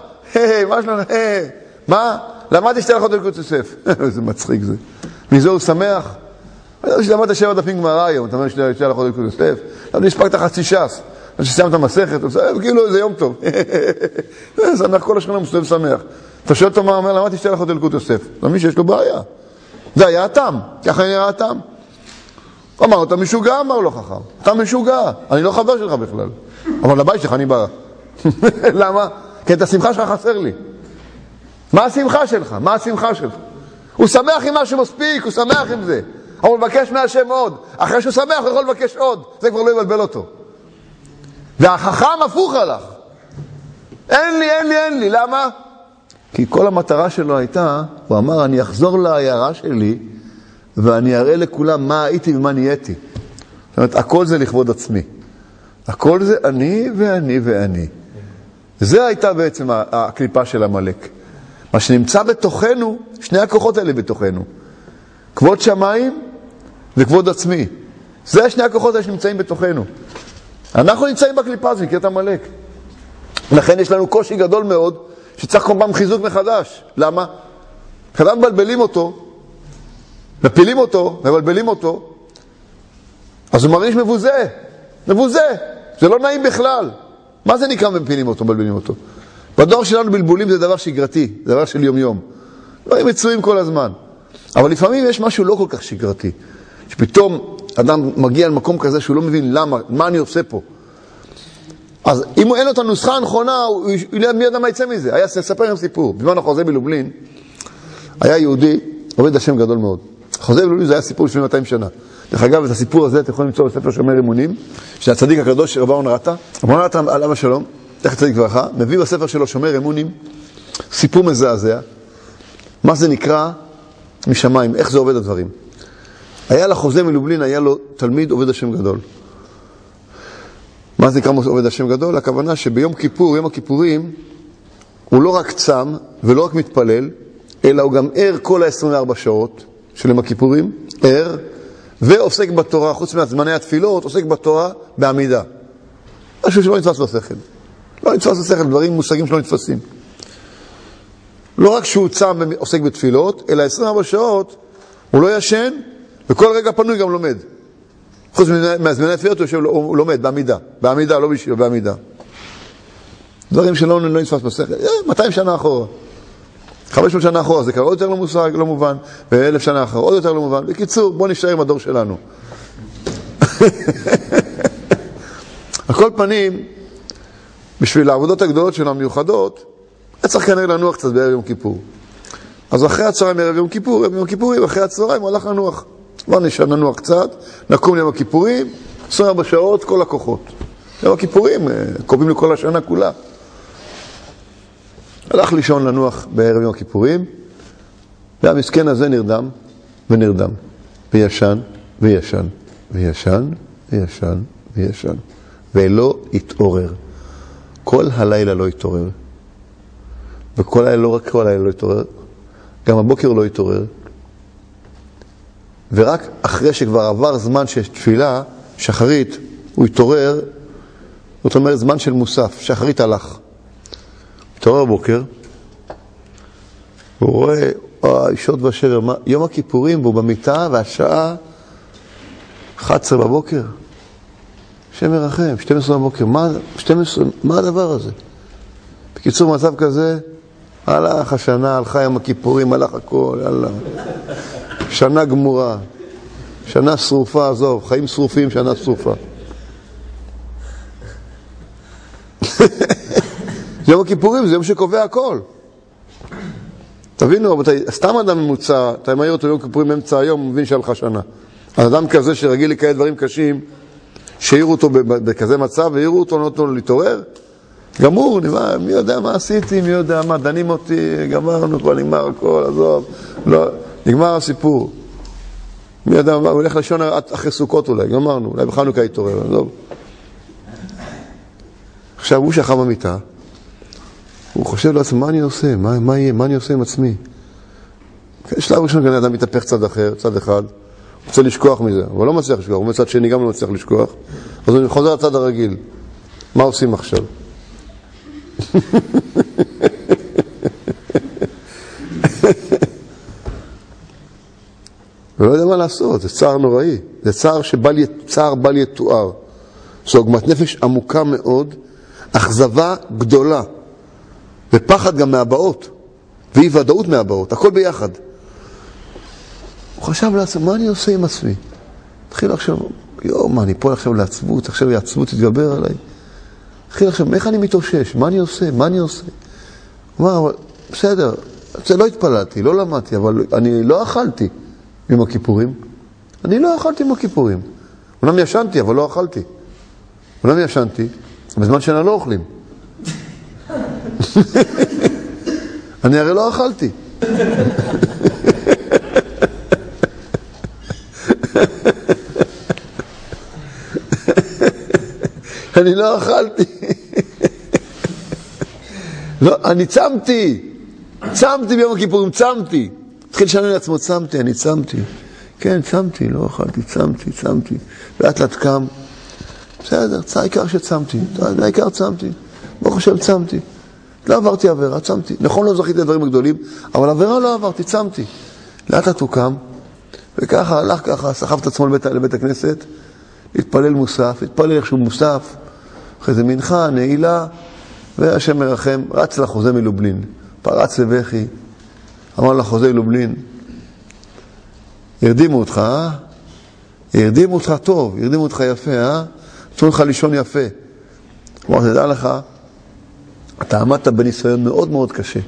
מה? למדתי 2 הלכות הלכות יוסף. איזה מצחיק זה. מזה הוא שמח. אני יודע שלמדת 7 דפים גמרא היום, אתה אומר 2 הלכות הלכות יוסף. למה הספקת חצי ש"ס? אז שסיימת מסכת, הוא מסתובב, כאילו זה יום טוב. שמח, כל השכונה מסתובב שמח. אתה שואל אותו מה אומר, למדתי 2 הלכות הלכות יוסף. למי שיש לו בעיה. זה היה התם, ככה נראה התם. אמר, אתה משוגע, אמר לו חכם. אתה משוגע, אני לא חבר שלך בכלל. אבל לבית שלך אני בא. למה? כי את השמחה שלך חסר לי. מה השמחה שלך? הוא שמח עם מה שמספיק, הוא שמח עם זה. אבל הוא מבקש מהשם עוד. אחרי שהוא שמח, הוא יכול לבקש עוד. זה כבר לא יבלבל אותו. והחכם הפוך הלך. אין לי. למה? כי כל המטרה שלו הייתה, הוא אמר, אני אחזור לעיירה שלי, ואני אראה לכולם מה הייתי ומה נהייתי. זאת אומרת, הכל זה לכבוד עצמי. הכל זה אני. זה הייתה בעצם הקליפה של המלאק. מה שנמצא בתוכנו, 2 הכוחות האלה בתוכנו. כבוד שמיים וכבוד עצמי. זה 2 הכוחות האלה שנמצאים בתוכנו. אנחנו נמצאים בקליפה הזו, נקראת המלאק. לכן יש לנו קושי גדול מאוד, שצריך כל פעם חיזוק מחדש. למה? כשאדם מבלבלים אותו, מפילים אותו, מבלבלים אותו, אז הוא מרגיש מבוזה. זה לא נעים בכלל. מה זה נקרא מפילים אותו, מבלבלים אותו? בדור שלנו בלבולים זה דבר שגרתי, זה דבר של יום-יום. דברים מצויים כל הזמן. אבל לפעמים יש משהו לא כל כך שגרתי. שפתאום אדם מגיע למקום כזה שהוא לא מבין למה, מה אני עושה פה. אז אם אין לו את הנוסחה הנכונה, הוא יודע מי אדם יצא מזה. היה ספר עם סיפור. בזמן החוזה בלובלין, היה יהודי, עובד השם גדול מאוד. החוזה בלובלין זה היה סיפור לפני 200 שנה. דרך אגב, את הסיפור הזה אתם יכולים למצוא בספר שומר אמונים, של הצדיק הקדוש רב אהרון רטה. רב אהרון רטה עליו השלום, תכף צדיק ברכה, מביא בספר שלו שומר אמונים, סיפור מזעזע. מה זה נקרא משמיים, איך זה עובד הדברים. היה לחוזה מלובלין, היה לו תלמיד עובד השם גדול. מה זה נקרא עובד השם גדול? הכוונה שביום כיפור, יום הכיפורים, הוא לא רק צם ולא רק מתפלל, אלא הוא גם ער כל ה-24 שעות של יום הכיפורים, ער, ועוסק בתורה, חוץ מהזמני התפילות, עוסק בתורה בעמידה. משהו שלא נתפס בשכל. לא נתפס בשכל, דברים מושגים שלא נתפסים. לא רק שהוא צם ועוסק בתפילות, אלא 24 שעות הוא לא ישן, וכל רגע פנוי גם לומד. חוץ מהזמני התפילות הוא לומד בעמידה, לא בשביל, בעמידה. דברים שלא נתפס בשכל. 200 שנה אחורה. 500 שנה אחורה זה כבר עוד יותר לא מובן, ו1000 שנה אחורה עוד יותר לא מובן. בקיצור, בוא נשאר עם הדור שלנו. על כל פנים, בשביל העבודות הגדולות שלנו המיוחדות, צריך כנראה לנוח קצת בערב יום כיפור. אז אחרי הצהריים ערב יום כיפורים, אחרי הצהריים הוא הלך לנוח. בוא ננוח קצת, נקום ליום הכיפורים, 24 שעות, כל הכוחות. יום הכיפורים, קובעים לכל השנה כולה. הלך לישון לנוח בערב יום הכיפורים, והמסכן הזה נרדם ונרדם, וישן, וישן, וישן, וישן, וישן, ולא התעורר. כל הלילה לא התעורר. וכל הלילה, לא רק כל הלילה לא התעורר, גם הבוקר לא התעורר. ורק אחרי שכבר עבר זמן של תפילה, שחרית, הוא התעורר, זאת אומרת זמן של מוסף, שחרית הלך. התעורר בבוקר, הוא רואה, שוד ושבר, יום הכיפורים, והוא במיטה, והשעה 11 בבוקר. השם ירחם, 12 בבוקר, 12, מה הדבר הזה? בקיצור, מצב כזה, הלך השנה, הלכה יום הכיפורים, הלך הכל, הלך. שנה גמורה, שנה שרופה, עזוב, חיים שרופים, שנה שרופה. יום הכיפורים זה יום שקובע הכל. תבינו, סתם אדם ממוצע, אתה מעיר אותו יום הכיפורים באמצע היום, הוא מבין שהלכה שנה. אז אדם כזה שרגיל לכאלה דברים קשים, שהעירו אותו בכזה מצב, והעירו אותו, נותנו לו להתעורר, גמור, מי יודע מה עשיתי, מי יודע מה, דנים אותי, גמרנו, כבר נגמר הכל, עזוב, לא, נגמר הסיפור. מי יודע מה, הוא הולך לישון אחרי סוכות אולי, גמרנו, אולי בחנוכה יתעורר, עזוב. עכשיו הוא שכב במיטה, הוא חושב לעצמו, מה אני עושה? מה יהיה? מה אני עושה עם עצמי? שלב ראשון כאן אדם מתהפך צד אחר, צד אחד, הוא רוצה לשכוח מזה, אבל לא מצליח לשכוח, הוא מצד שני גם לא מצליח לשכוח, אז הוא חוזר לצד הרגיל. מה עושים עכשיו? ולא יודע מה לעשות, זה צער נוראי, זה צער בל יתואר, זו עוגמת נפש עמוקה מאוד, אכזבה גדולה, ופחד גם מהבאות, ואי ודאות מהבאות, הכל ביחד. הוא חשב לעצמו, מה אני עושה עם עצמי? התחיל עכשיו, מה, אני פה עכשיו לעצבות, עכשיו העצבות תתגבר עליי. התחיל עכשיו, איך אני מתאושש? מה אני עושה? מה אני עושה? הוא אמר, בסדר, זה לא התפללתי, לא למדתי, אבל אני לא אכלתי עם הכיפורים. אני לא אכלתי עם הכיפורים. אומנם ישנתי, אבל לא אכלתי. אומנם ישנתי, בזמן שנה לא אוכלים. אני הרי לא אכלתי. אני לא אכלתי. לא, אני צמתי ביום הכיפורים, צמתי. התחיל לשנות לעצמו, צמתי, אני צמתי. כן, צמתי, לא אכלתי, צמתי. לאט לאט קם. בסדר, העיקר שצמתי. העיקר צמתי. בוא חושב, צמתי. לא עברתי עבירה, צמתי. נכון, לא זכיתי לדברים הגדולים, אבל עבירה לא עברתי, צמתי. לאט לאט הוא קם, וככה, הלך ככה, סחב את עצמו לבית הכנסת, התפלל מוסף, התפלל איכשהו מוסף, אחרי זה מנחה, נעילה, והשם מרחם, רץ לחוזה מלובלין, פרץ לבכי, אמר לחוזה מלובלין, הרדימו אותך, הרדימו אותך טוב, הרדימו אותך יפה, נתנו לך לישון יפה. אמר, תדע לך, אתה עמדת בניסיון מאוד מאוד קשה.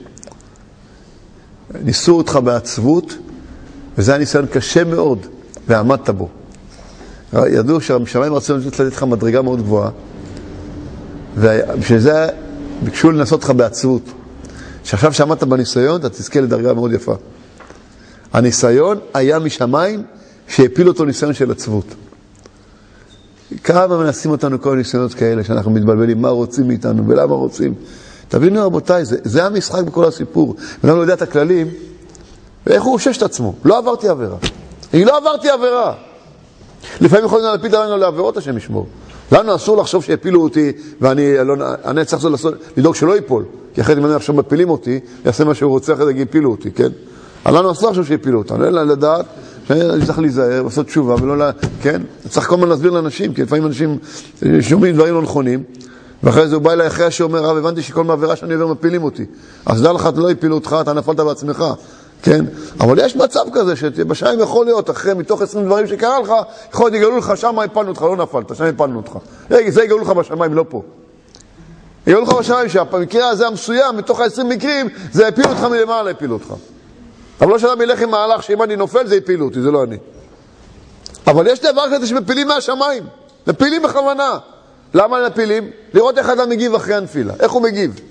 ניסו אותך בעצבות, וזה היה ניסיון קשה מאוד, ועמדת בו. ידעו שהשמיים רצו לתת לך מדרגה מאוד גבוהה, ובשביל זה ביקשו לנסות אותך בעצבות. שעכשיו שעמדת בניסיון, אתה תזכה לדרגה מאוד יפה. הניסיון היה משמיים שהפיל אותו ניסיון של עצבות. כמה מנסים אותנו כל ניסיונות כאלה, שאנחנו מתבלבלים, מה רוצים מאיתנו ולמה רוצים. תבינו רבותיי, זה המשחק בכל הסיפור. ואנחנו לא יודע את הכללים, ואיך הוא חושש את עצמו. לא עברתי עבירה. אני לא עברתי עבירה. לפעמים יכולים להפיל עלינו לעבירות, השם ישמור. לנו אסור לחשוב שהפילו אותי, ואני צריך לדאוג שלא ייפול. כי אחרי אם אני עכשיו מפילים אותי, יעשה מה שהוא רוצה, אחרי זה יפילו אותי, כן? לנו אסור לחשוב שהפילו אותנו. אין לה לדעת, שאני צריך להיזהר, לעשות תשובה, ולא כן? צריך כל הזמן להסביר לאנשים, כי לפעמים אנשים שומעים דברים לא נכונים, ואחרי זה הוא בא אליי אחרי השאומר, רב, הבנתי שכל מעבירה שאני עובר מפילים אותי. אז דע לך, לא יפילו אותך, אתה נפלת בעצמך. כן? אבל יש מצב כזה שבשיים יכול להיות, אחרי מתוך 20 דברים שקרה לך, יכול להיות יגלו לך, שם הפלנו אותך, לא נפלת, שם הפלנו אותך. זה יגלו לך בשמיים, לא פה. יגלו לך בשמיים שהמקרה הזה המסוים, מתוך 20 מקרים, זה הפילו אותך מלמעלה, הפילו אותך. אבל לא שאדם ילך עם מהלך שאם אני נופל זה הפילו אותי, זה לא אני. אבל יש דבר כזה שמפילים מהשמיים, מפילים בכוונה. למה מפילים? לראות איך אדם מגיב אחרי הנפילה, איך הוא מגיב.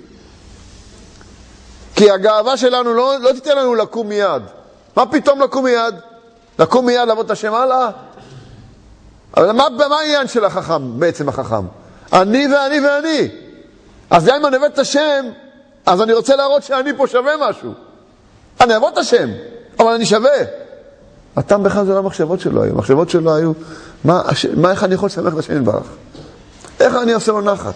כי הגאווה שלנו לא תיתן לנו לקום מיד. מה פתאום לקום מיד? לקום מיד לעבוד את השם הלאה? אבל מה העניין של החכם, בעצם החכם? אני ואני ואני. אז גם אם אני עובד את השם, אז אני רוצה להראות שאני פה שווה משהו. אני אעבוד את השם, אבל אני שווה. הטעם בכלל זה לא המחשבות שלו היו. המחשבות שלו היו, איך אני יכול לשמח את השם יתברך? איך אני עושה לו נחת?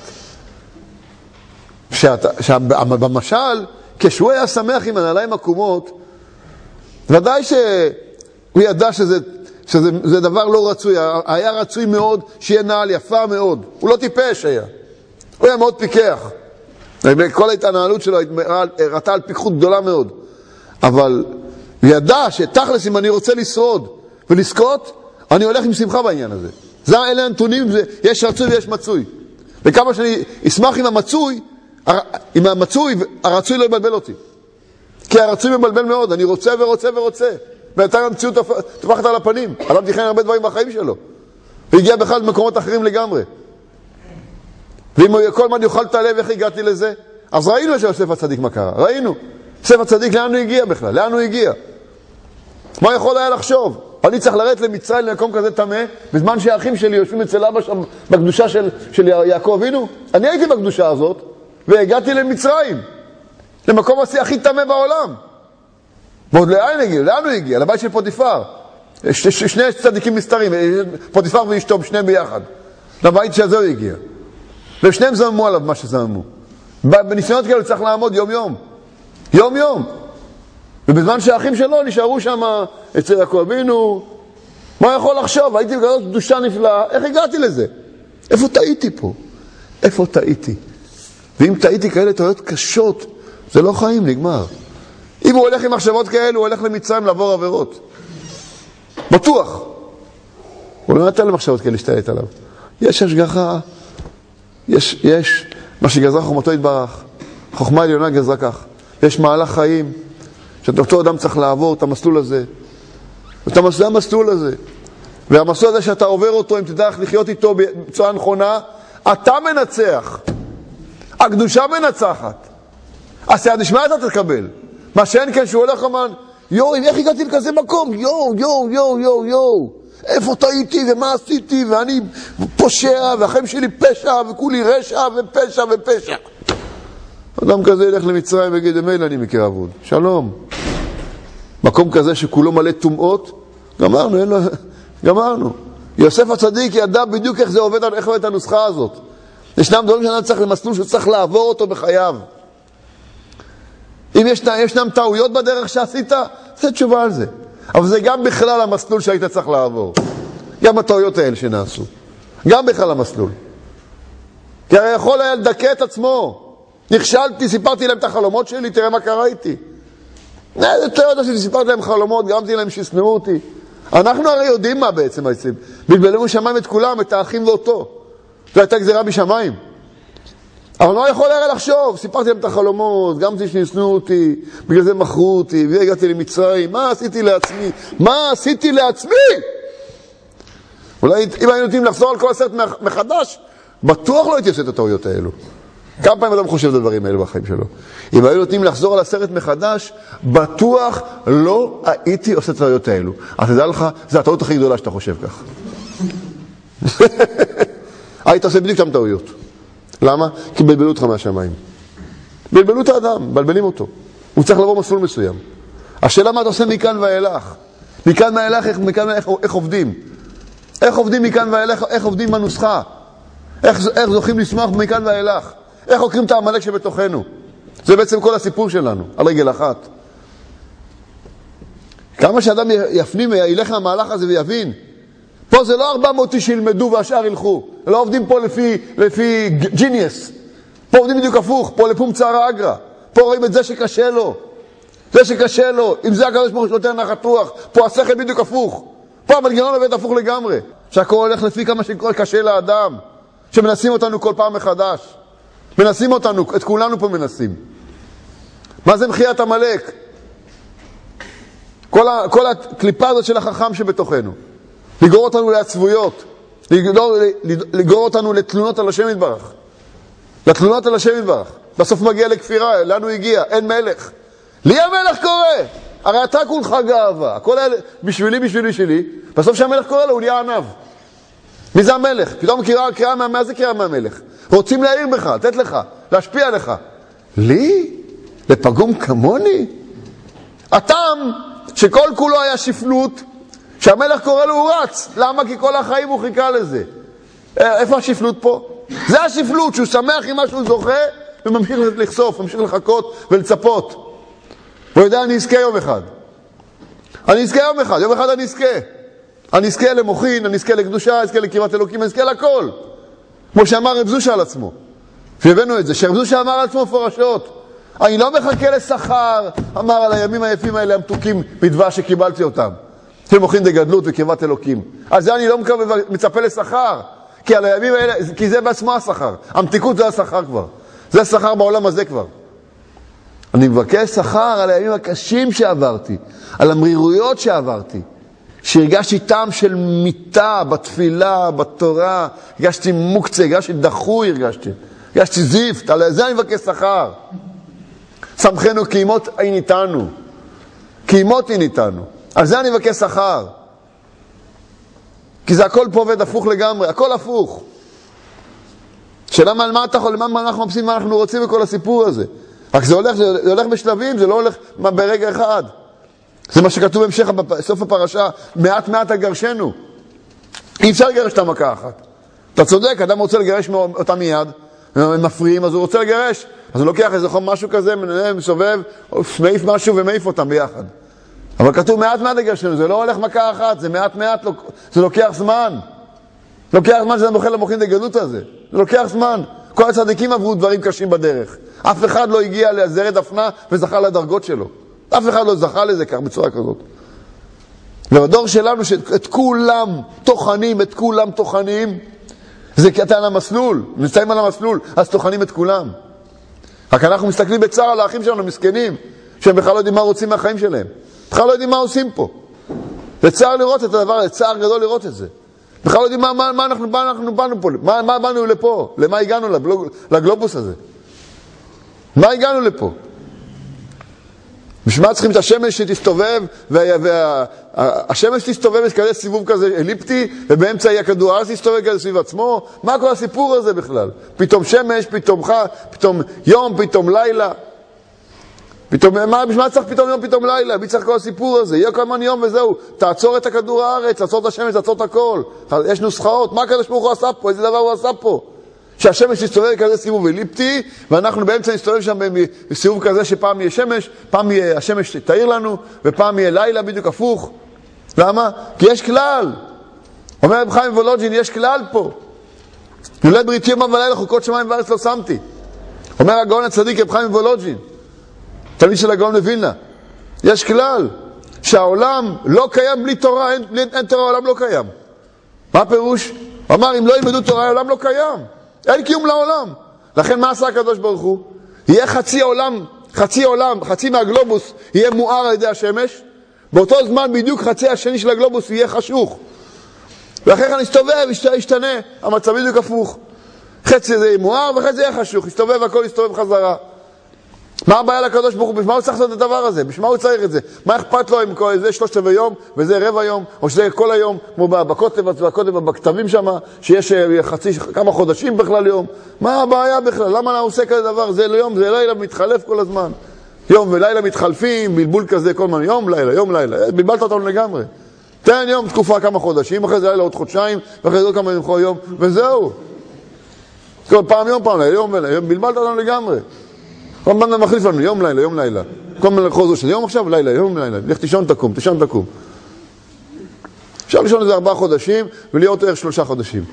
במשל, כשהוא היה שמח עם הנעליים עקומות, ודאי שהוא ידע שזה דבר לא רצוי, היה רצוי מאוד שיהיה נעל יפה מאוד. הוא לא טיפש היה. הוא היה מאוד פיקח. כל ההתנהלות שלו הראתה על פיקחות גדולה מאוד. אבל הוא ידע שתכלס אם אני רוצה לשרוד ולזכות, אני הולך עם שמחה בעניין הזה. אלה הנתונים, יש רצוי ויש מצוי. וכמה שאני אשמח עם המצוי, הרצוי לא יבלבל אותי. כי הרצוי מבלבל מאוד, אני רוצה ורוצה ורוצה. בינתיים המציאות תופחת על הפנים. אדם תכנן הרבה דברים בחיים שלו. והגיע בכלל למקומות אחרים לגמרי. ואם כל מה יוכל את הלב, איך הגעתי לזה? אז ראינו שיוסף הצדיק מה קרה. ראינו. יוסף הצדיק לאן הוא הגיע בכלל? לאן הוא הגיע? מה יכול היה לחשוב? אני צריך לרדת למצרים למקום כזה טמא, בזמן שהאחים שלי יושבים אצל אבא שם בקדושה של יעקב אבינו. אני הייתי בקדושה הזאת, והגעתי למצרים, למקום הכי טמא בעולם. ועוד לאן הוא הגיע? לבית של פוטיפר. שני צדיקים מסתרים, פוטיפר ואשתו, שניהם ביחד. לבית שזה הוא הגיע. ושניהם זממו עליו מה שזממו. בניסיונות כאלה צריך לעמוד יום יום. יום יום. ובזמן שהאחים שלו נשארו שם אצל יעקב אבינו, מה יכול לחשוב? הייתי בגלל קדושה נפלאה, איך הגעתי לזה? איפה טעיתי פה? איפה טעיתי? ואם טעיתי כאלה טעויות קשות, זה לא חיים, נגמר. אם הוא הולך עם מחשבות כאלה, הוא הולך למצרים לעבור עבירות. בטוח. הוא לא נתן למחשבות כאלה להשתלט עליו. יש השגחה, יש מה שגזרה חוכמתו יתברך. חוכמה עליונה גזרה כך. יש מהלך חיים, שאותו אדם צריך לעבור את המסלול הזה. זה המסלול הזה. והמסלול הזה שאתה עובר אותו, אם תדע איך לחיות איתו בצורה נכונה, אתה מנצח. הקדושה מנצחת. הסייעת נשמע אתה תקבל. מה שאין כן שהוא הולך אמן, איך הגעתי לכזה מקום? איפה טעיתי ומה עשיתי ואני פושע והחיים שלי פשע וכולי רשע ופשע ופשע. אדם כזה ילך למצרים ויגיד, מילא אני מכיר עבוד. שלום. מקום כזה שכולו מלא טומאות, גמרנו. יוסף הצדיק ידע בדיוק איך זה עובד, איך עובד את הנוסחה הזאת. ישנם דברים שאדם צריך למסלול שצריך לעבור אותו בחייו. אם ישנם טעויות בדרך שעשית, זה תשובה על זה. אבל זה גם בכלל המסלול שהיית צריך לעבור. גם הטעויות האלה שנעשו. גם בכלל המסלול. כי הרי יכול היה לדכא את עצמו. נכשלתי, סיפרתי להם את החלומות שלי, תראה מה קרה איתי. זה טעויות עשיתי, סיפרתי להם חלומות, גרמתי להם שישנאו אותי. אנחנו הרי יודעים מה בעצם העצים. בלבלנו שמיים את כולם, את האחים ואותו. זו הייתה גזירה בשמיים. אבל מה יכול היה לחשוב? סיפרתי להם את החלומות, גם שישנאו אותי, בגלל זה מכרו אותי, והגעתי למצרים. מה עשיתי לעצמי? מה עשיתי לעצמי? אולי אם היינו נותנים לחזור על כל הסרט מחדש, בטוח לא הייתי עושה את הטעויות האלו. כמה פעמים אדם חושב את הדברים האלו בחיים שלו. אם היו נותנים לחזור על הסרט מחדש, בטוח לא הייתי עושה את הטעויות האלו. אז תדע לך, זה הטעות הכי גדולה שאתה חושב כך. היית עושה בדיוק שם טעויות. למה? כי בלבלו אותך מהשמיים. בלבלו את האדם, בלבלים אותו. הוא צריך לבוא מסלול מסוים. השאלה מה אתה עושה מכאן ואילך? מכאן ואילך, איך עובדים? איך עובדים מכאן ואילך? איך עובדים בנוסחה? איך זוכים לשמוח מכאן ואילך? איך עוקרים את העמלק שבתוכנו? זה בעצם כל הסיפור שלנו, על רגל אחת. כמה שאדם יפנים וילך למהלך הזה ויבין, פה זה לא 400 איש שילמדו והשאר ילכו. לא עובדים פה לפי ג'יניוס. פה עובדים בדיוק הפוך, פה לפום צערה אגרה. פה רואים את זה שקשה לו. זה שקשה לו. אם זה הקדוש ברוך הוא נותן נחת רוח, פה השכל בדיוק הפוך. פה המנגנון עובד הפוך לגמרי. שהכל הולך לפי כמה שקורה קשה לאדם. שמנסים אותנו כל פעם מחדש. מנסים אותנו, את כולנו פה מנסים. מה זה מחיית עמלק? כל הקליפה הזאת של החכם שבתוכנו. לגרור אותנו לעצבויות. לגרור אותנו לתלונות על השם יתברך. לתלונות על השם יתברך. בסוף מגיע לכפירה, לנו הגיע, אין מלך. לי המלך קורא. הרי אתה כולך גאווה. הכל היה בשבילי. בסוף שהמלך קורא לו, הוא נהיה ענב. מי זה המלך? פתאום קריאה מה זה קריאה מהמלך? רוצים להעיר בך, לתת לך, להשפיע לך. לי? לפגום כמוני? הטעם שכל כולו היה שפלות, שהמלך קורא לו הוא רץ. למה? כי כל החיים הוא חיכה לזה. איפה השפלות פה? זה השפלות, שהוא שמח עם מה שהוא זוכה, וממשיך לחשוף, ממשיך לחכות ולצפות. והוא יודע, אני אזכה יום אחד. יום אחד אני אזכה. אני אזכה למוחין, אני אזכה לקדושה, אני אזכה לקרבת אלוקים, אני אזכה לכל. כמו שאמר רב זושה על עצמו. והבאנו את זה, שרב זושה אמר על עצמו פרשות. אני לא מחכה לשכר, אמר על הימים היפים האלה המתוקים בדבר שקיבלתי אותם. של מוחין דגדלות וקרבת אלוקים. על זה אני לא מצפה לשכר, כי על הימים האלה, כי זה בעצמו השכר. המתיקות זה השכר כבר. זה השכר בעולם הזה כבר. אני מבקש שכר על הימים הקשים שעברתי, על המרירויות שעברתי. שהרגשתי טעם של מיטה בתפילה, בתורה, הרגשתי מוקצה, הרגשתי דחוי, הרגשתי זיפט, על זה אני מבקש שכר. שמחנו קיימות היא ניתנו. על זה אני מבקש שכר. כי זה הכל פה עובד הפוך לגמרי, הכל הפוך. שאלה מה אתה יכול, מה אנחנו מחפשים, מה אנחנו רוצים בכל הסיפור הזה. רק זה הולך בשלבים, זה לא הולך ברגע אחד. זה מה שכתוב בהמשך, בסוף הפרשה, מעט הגרשנו. אי אפשר לגרש את המכה אחת. אתה צודק, אדם רוצה לגרש אותה מיד, הם מפריעים, אז הוא רוצה לגרש. אז הוא לוקח איזה חום משהו כזה, מסובב, מעיף משהו ומעיף אותם ביחד. אבל כתוב מעט הגרשנו, זה לא הולך מכה אחת, זה מעט, זה לוקח זמן. לוקח זמן שזה מוכן למוחין דגדלות הזה. זה לוקח זמן. כל הצדיקים עברו דברים קשים בדרך. אף אחד לא הגיע לעזרת דפנה וזכה לדרגות שלו. אף אחד לא זכה לזה כך בצורה כזאת. ובדור שלנו שאת כולם טוחנים, זה קטע על המסלול, נמצאים על המסלול, אז טוחנים את כולם. רק אנחנו מסתכלים בצער על האחים שלנו, מסכנים, שהם בכלל לא יודעים מה רוצים מהחיים שלהם. בכלל לא יודעים מה עושים פה. זה צער לראות את הדבר, זה צער גדול לראות את זה. בכלל לא יודעים מה אנחנו באנו פה, מה באנו לפה, למה הגענו לגלובוס הזה. מה הגענו לפה? בשביל מה צריכים את השמש שתסתובב, והשמש תסתובב כזה סיבוב כזה אליפטי, ובאמצע יהיה כדור הארץ תסתובב כזה סביב עצמו? מה כל הסיפור הזה בכלל? פתאום שמש, פתאום יום, פתאום לילה. בשביל מה צריך פתאום יום, פתאום לילה? מי צריך כל הסיפור הזה? יהיה כל הזמן יום וזהו. תעצור את הכדור הארץ, תעצור את השמש, תעצור את הכל. יש נוסחאות. מה הקדוש ברוך הוא עשה פה? איזה דבר הוא עשה פה? שהשמש תסתובב כזה סיבוב אליפטי, ואנחנו באמצע נסתובב שם בסיבוב כזה שפעם יהיה שמש, פעם יהיה השמש תאיר לנו, ופעם יהיה לילה בדיוק הפוך. למה? כי יש כלל. אומר רב חיים וולוז'ין, יש כלל פה. יולד ברית יומם ולילה חוקות שמיים וארץ לא שמתי. אומר הגאון הצדיק רב חיים וולוז'ין, תלמיד של הגאון מווילנה, יש כלל שהעולם לא קיים בלי תורה, אין תורה, העולם לא קיים. מה הפירוש? הוא אמר, אם לא ילמדו תורה, העולם לא קיים. אין קיום לעולם. לכן מה עשה הקדוש ברוך הוא? יהיה חצי מהגלובוס יהיה מואר על ידי השמש, באותו זמן בדיוק חצי השני של הגלובוס יהיה חשוך. ואחרי כן יסתובב, ישתנה, המצב בדיוק הפוך. חצי זה יהיה מואר וחצי יהיה חשוך, יסתובב הכל יסתובב חזרה. מה הבעיה לקדוש ברוך הוא? בשביל מה הוא צריך לעשות את הדבר הזה? בשביל מה הוא צריך את זה? מה אכפת לו אם זה 3/4 יום וזה רבע יום, או שזה כל היום, כמו בכותב בכתבים שם, שיש כמה חודשים בכלל יום? מה הבעיה בכלל? למה הוא עושה כזה דבר? זה ליום, זה לילה, מתחלף כל הזמן. יום ולילה מתחלפים, בלבול כזה כל הזמן, יום לילה. בלבלת אותנו לגמרי. תן יום תקופה כמה חודשים, אחרי זה לילה עוד חודשיים, ואחרי זה עוד כמה יום, וזהו. כל פעם יום, יום ולילה, בלבלת אותנו לגמרי. כל פעם מחליף לנו, יום לילה. כל פעם לחוזו של יום עכשיו, לילה. לך תישון תקום. אפשר לישון איזה 4 חודשים, ולהיות ערך 3 חודשים.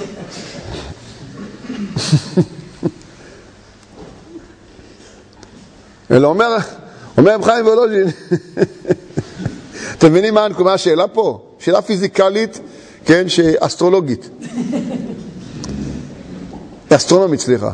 אלא אומר חיים וולוז'ין, אתם מבינים מה השאלה פה? שאלה פיזיקלית, כן, אסטרולוגית. אסטרונומית, סליחה.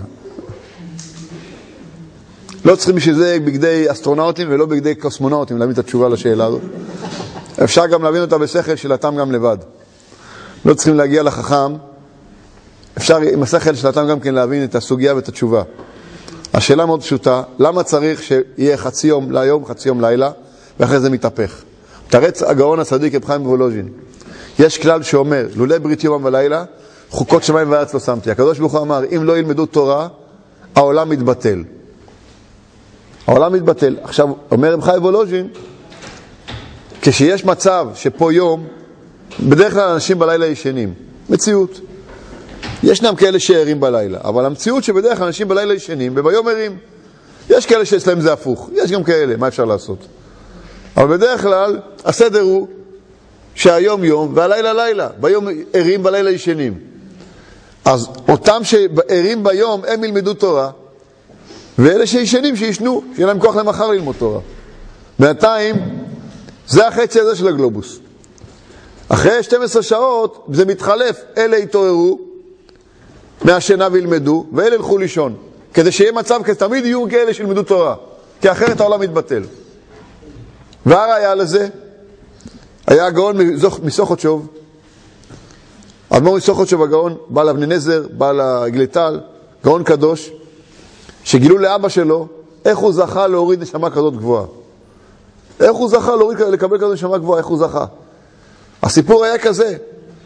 לא צריכים בשביל זה בגדי אסטרונאוטים ולא בגדי קוסמונאוטים להבין את התשובה לשאלה הזאת. אפשר גם להבין אותה בשכל של אתם גם לבד. לא צריכים להגיע לחכם. אפשר עם השכל של אתם גם כן להבין את הסוגיה ואת התשובה. השאלה מאוד פשוטה, למה צריך שיהיה חצי יום ליום, חצי יום לילה, ואחרי זה מתהפך? תרץ הגאון הצדיק רב חיים וולוז'ין. יש כלל שאומר, לולא ברית יומם ולילה, חוקות שמיים וארץ לא שמתי. הקדוש ברוך הוא אמר, אם לא ילמדו תורה, העולם מתבטל. העולם מתבטל. עכשיו, אומר רב חיים וולוז'ין, כשיש מצב שפה יום, בדרך כלל אנשים בלילה ישנים. מציאות. ישנם כאלה שערים בלילה, אבל המציאות שבדרך כלל אנשים בלילה ישנים, וביום ערים. יש כאלה שאצלם זה הפוך. יש גם כאלה, מה אפשר לעשות? אבל בדרך כלל, הסדר הוא שהיום יום והלילה לילה. ביום ערים, בלילה ישנים. אז אותם שערים ביום, הם ילמדו תורה, ואלה שישנים שישנו, שיהיה להם כוח למחר ללמוד תורה. בינתיים, זה החצי הזה של הגלובוס. אחרי 12 שעות, זה מתחלף, אלה יתעוררו מהשינה וילמדו, ואלה ילכו לישון. כדי שיהיה מצב כזה, תמיד יהיו כאלה שילמדו תורה, כי אחרת העולם מתבטל. והראיה לזה, היה הגאון מסוכותשוב, אדמו"ר מסוכותשוב הגאון, בעל אבני נזר, בעל הגליטל, גאון קדוש, שגילו לאבא שלו איך הוא זכה להוריד נשמה כזאת גבוהה. איך הוא זכה לקבל כזאת נשמה גבוהה, איך הוא זכה. הסיפור היה כזה.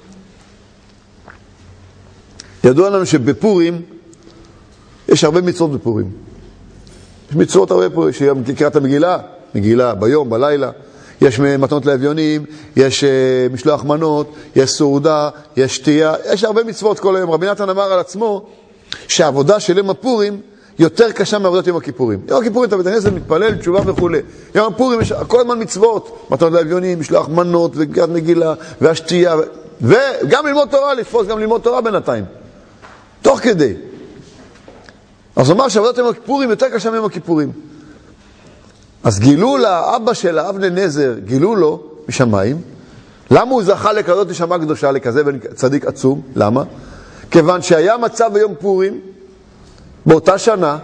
ידוע לנו שבפורים יש הרבה מצוות בפורים. יש מצוות הרבה פה, שקראת המגילה, מגילה ביום, בלילה. יש מתנות לאביונים, יש משלוח מנות, יש סעודה, יש שתייה, יש הרבה מצוות כל היום. רבי נתן אמר על עצמו שהעבודה של יום הפורים יותר קשה מעבודת יום הכיפורים. יום הכיפורים אתה בית הכנסת מתפלל, תשובה וכו'. יום הפורים יש כל הזמן מצוות, מתנות לאביונים, משלוח מנות וקריאת מגילה והשתייה, וגם ללמוד תורה, לתפוס גם ללמוד תורה בינתיים. תוך כדי. אז אומר שעבודת יום הכיפורים יותר קשה מיום הכיפורים. אז גילו לאבא של אבני נזר, גילו לו משמיים, למה הוא זכה לכזאת נשמה קדושה, לכזה צדיק עצום? למה? כיוון שהיה מצב ביום פורים, באותה שנה,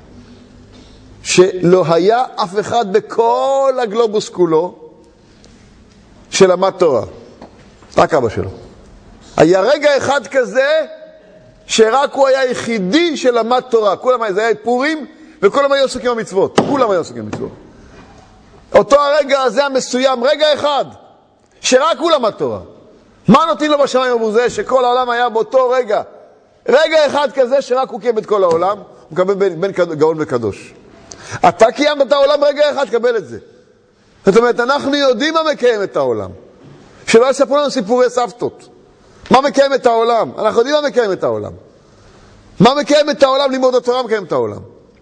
שלא היה אף אחד בכל הגלובוס כולו, שלמד תורה. רק אבא שלו. היה רגע אחד כזה, שרק הוא היה היחידי שלמד תורה. כולם היה פורים, וכולם היו עסוקים במצוות. כולם היו עסוקים במצוות. אותו הרגע הזה המסוים, רגע אחד, שרק הוא למד תורה. מה נותנים לו בשמיים עבור זה, שכל העולם היה באותו רגע? רגע אחד כזה שרק הוא קיים את כל העולם, הוא מקבל בין גאון וקדוש. אתה קיימת את העולם רגע אחד, קבל את זה. זאת אומרת, אנחנו יודעים מה מקיים את העולם. שלא יספרו לנו סיפורי סבתות. מה מקיים את העולם? אנחנו יודעים מה מקיים את העולם. מה מקיים את העולם? לימוד התורה מקיים את העולם.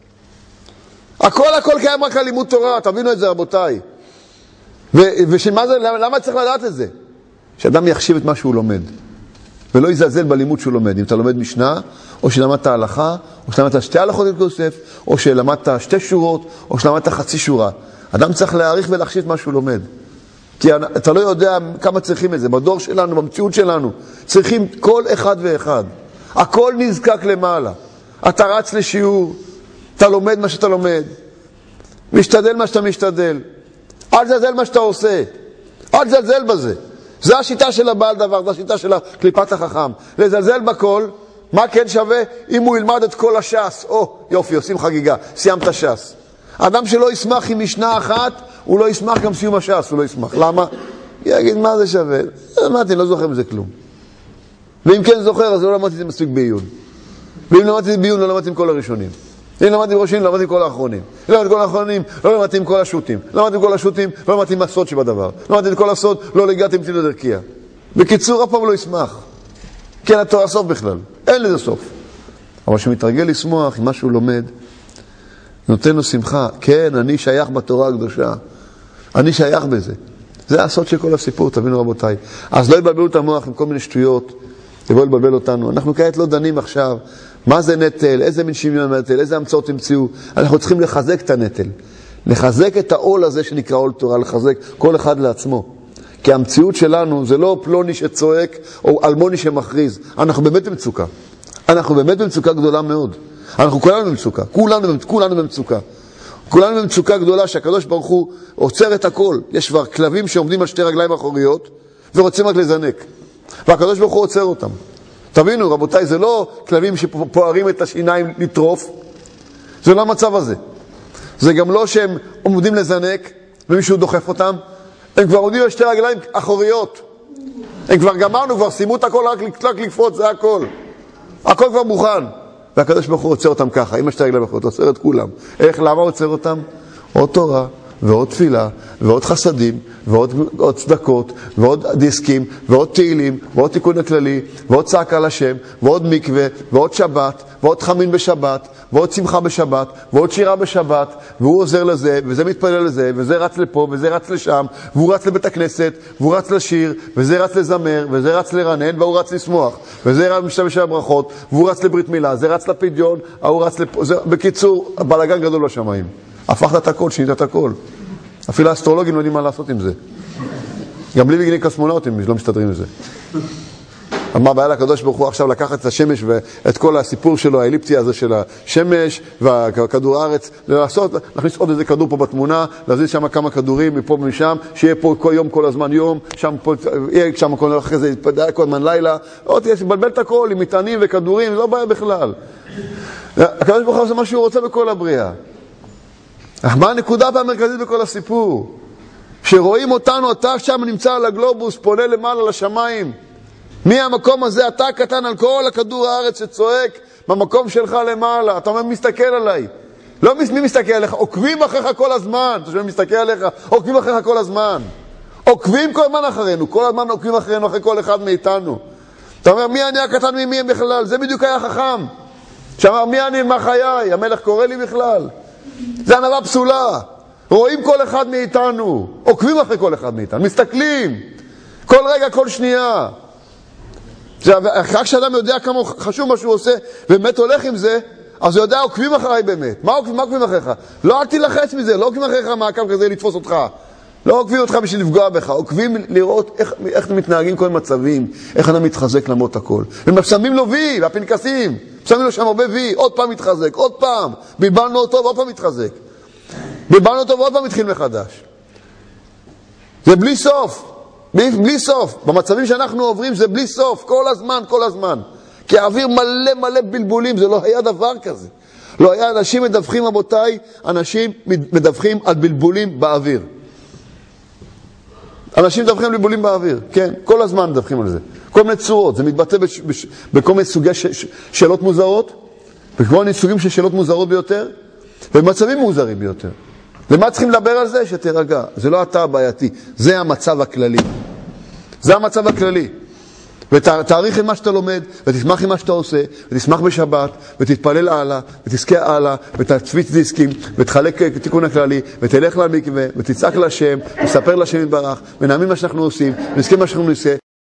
הכל קיים רק על לימוד תורה, תבינו את זה רבותיי. ושמה זה, למה צריך לדעת את זה? שאדם יחשיב את מה שהוא לומד. ולא יזלזל בלימוד שהוא לומד. אם אתה לומד משנה, או שלמדת הלכה, או שלמדת 2 הלכות עם כוסף, או שלמדת 2 שורות, או שלמדת חצי שורה. אדם צריך להעריך ולהחשיב את מה שהוא לומד. כי אתה לא יודע כמה צריכים את זה. בדור שלנו, במציאות שלנו, צריכים כל אחד ואחד. הכל נזקק למעלה. אתה רץ לשיעור, אתה לומד מה שאתה לומד, משתדל מה שאתה משתדל. אל תזלזל מה שאתה עושה. אל תזלזל בזה. זה השיטה של הבעל דבר, זה השיטה של קליפת החכם. לזלזל בכל, מה כן שווה? אם הוא ילמד את כל הש"ס, יופי, עושים חגיגה, סיימת ש"ס. אדם שלא ישמח עם משנה אחת, הוא לא ישמח גם סיום הש"ס, הוא לא ישמח. למה? יגיד, מה זה שווה? למדתי, לא זוכר מזה כלום. ואם כן זוכר, אז לא למדתי את זה מספיק בעיון. ואם למדתי את זה בעיון, לא למדתי עם כל הראשונים. אם למדתי בראשונים, לא למדתי עם כל האחרונים. אם למדתי עם כל האחרונים, לא למדתי עם כל השוטים. לא למדתי עם כל השוטים, לא למדתי עם הסוד שבדבר. לא למדתי עם כל הסוד, לא הגעתי עם תינוק דרכיה. בקיצור, אף פעם לא ישמח. כי אין התורה סוף בכלל. אין לזה סוף. אבל שמתרגל לשמוח עם מה שהוא לומד, נותן לו שמחה. כן, אני שייך בתורה הקדושה. אני שייך בזה. זה הסוד של כל הסיפור, תבינו רבותיי. אז לא יבלבלו את המוח עם כל מיני שטויות, יבואו לבלבל אותנו. אנחנו כעת לא דנים עכשיו, מה זה נטל, איזה מין שוויון נטל, איזה המצאות המציאו. אנחנו צריכים לחזק את הנטל. לחזק את העול הזה שנקרא עול תורה, לחזק כל אחד לעצמו. כי המציאות שלנו זה לא פלוני שצועק או אלמוני שמכריז. אנחנו באמת במצוקה. אנחנו באמת במצוקה גדולה מאוד. אנחנו כולנו במצוקה. כולנו במצוקה. כולנו במצוקה גדולה שהקדוש ברוך הוא עוצר את הכל. יש כבר כלבים שעומדים על שתי רגליים אחוריות ורוצים רק לזנק. והקדוש ברוך הוא עוצר אותם. תבינו רבותיי, זה לא כלבים שפוערים את השיניים לטרוף. זה לא המצב הזה. זה גם לא שהם עומדים לזנק ומישהו דוחף אותם. הם כבר עומדים על שתי רגליים אחוריות. הם כבר גמרנו, כבר סיימו את הכל, רק לקפוץ, זה הכל. הכל כבר מוכן. והקדוש ברוך הוא עוצר אותם ככה, עם השתי רגליים אחוריות, עוצר את כולם. איך, למה עוצר אותם? עוד תורה, ועוד תפילה, ועוד חסדים, ועוד צדקות, ועוד דיסקים, ועוד תהילים, ועוד תיקון הכללי, ועוד צעקה לשם, ועוד מקווה, ועוד שבת, ועוד חמין בשבת, ועוד שמחה בשבת, ועוד שירה בשבת, והוא עוזר לזה, וזה מתפלל לזה, וזה רץ לפה, וזה רץ לשם, והוא רץ לבית הכנסת, והוא רץ לשיר, וזה רץ לזמר, וזה רץ לרנן, והוא רץ לשמוח, וזה רץ משתמש הברכות, והוא רץ לברית מילה, זה רץ לפדיון, ההוא רץ לפה, בקיצור, בלגן גדול לשמיים. הפכת את הכל, שינית את הכל. אפילו האסטרולוגים לא יודעים מה לעשות עם זה. גם בלי בגני קוסמונאוטים לא מסתדרים עם זה. מה הבעיה לקדוש ברוך הוא עכשיו לקחת את השמש ואת כל הסיפור שלו, האליפטי הזה של השמש והכדור הארץ, להכניס עוד איזה כדור פה בתמונה, להזיז שם כמה כדורים מפה ומשם, שיהיה פה כל יום כל הזמן יום, יהיה שם כל אחרי זה יתפדע כל הזמן לילה, עוד יבלבל את הכל עם מטענים וכדורים, לא בעיה בכלל. הקדוש ברוך הוא זה מה שהוא רוצה בכל הבריאה. מה הנקודה המרכזית בכל הסיפור? שרואים אותנו, אתה שם נמצא על הגלובוס, פונה למעלה לשמיים. מי המקום הזה? אתה קטן על כל הכדור הארץ שצועק במקום שלך למעלה. אתה אומר, מסתכל עליי. לא מי מסתכל עליך, עוקבים אחריך כל הזמן. אתה שומע, מסתכל עליך, עוקבים אחריך כל הזמן. עוקבים כל הזמן אחרינו, כל הזמן עוקבים אחרינו, אחרי כל אחד מאיתנו. אתה אומר, מי אני הקטן ממי בכלל? זה בדיוק היה חכם. שאמר, מי אני מה חיי? המלך קורא לי בכלל. זה ענווה פסולה. רואים כל אחד מאיתנו, עוקבים אחרי כל אחד מאיתנו, מסתכלים כל רגע, כל שנייה. רק שאדם יודע כמה חשוב מה שהוא עושה ובאמת הולך עם זה, אז הוא יודע, עוקבים אחריי באמת. מה עוקבים אחריך? לא אל תלחץ מזה, לא עוקבים אחריך מעקב כזה לתפוס אותך. לא עוקבים אותך בשביל לפגוע בך, עוקבים לראות איך אתם מתנהגים כל מצבים, איך אדם מתחזק למות הכל. ומשמים לו וי, והפנקסים, שמים לו שם הרבה וי, עוד פעם מתחזק, עוד פעם, בלבלנו אותו ועוד פעם מתחזק. בלבלנו אותו ועוד פעם מתחיל מחדש. זה בלי סוף, בלי סוף. במצבים שאנחנו עוברים זה בלי סוף, כל הזמן. כי האוויר מלא בלבולים, זה לא היה דבר כזה. לא היה, אנשים מדווחים, רבותיי, אנשים מדווחים על בלבולים באוויר. אנשים מדווחים על בלבולים באוויר, כן, כל הזמן מדווחים על זה. כל מיני צורות, זה מתבטא בכל מיני סוגי שאלות מוזרות, בכל מיני סוגים של שאלות מוזרות ביותר, ובמצבים מוזרים ביותר. למה צריכים לדבר על זה? שתרגע. זה לא אתה הבעייתי, זה המצב הכללי. זה המצב הכללי. ותעריך עם מה שאתה לומד, ותשמח עם מה שאתה עושה, ותשמח בשבת, ותתפלל הלאה, ותזכה הלאה, ותצפיץ דיסקים, ותחלק תיקון הכללי, ותלך למקווה, ותצעק לשם, ותספר לשם יתברך, ונאמין מה שאנחנו עושים, ונזכה מה שאנחנו נעשה,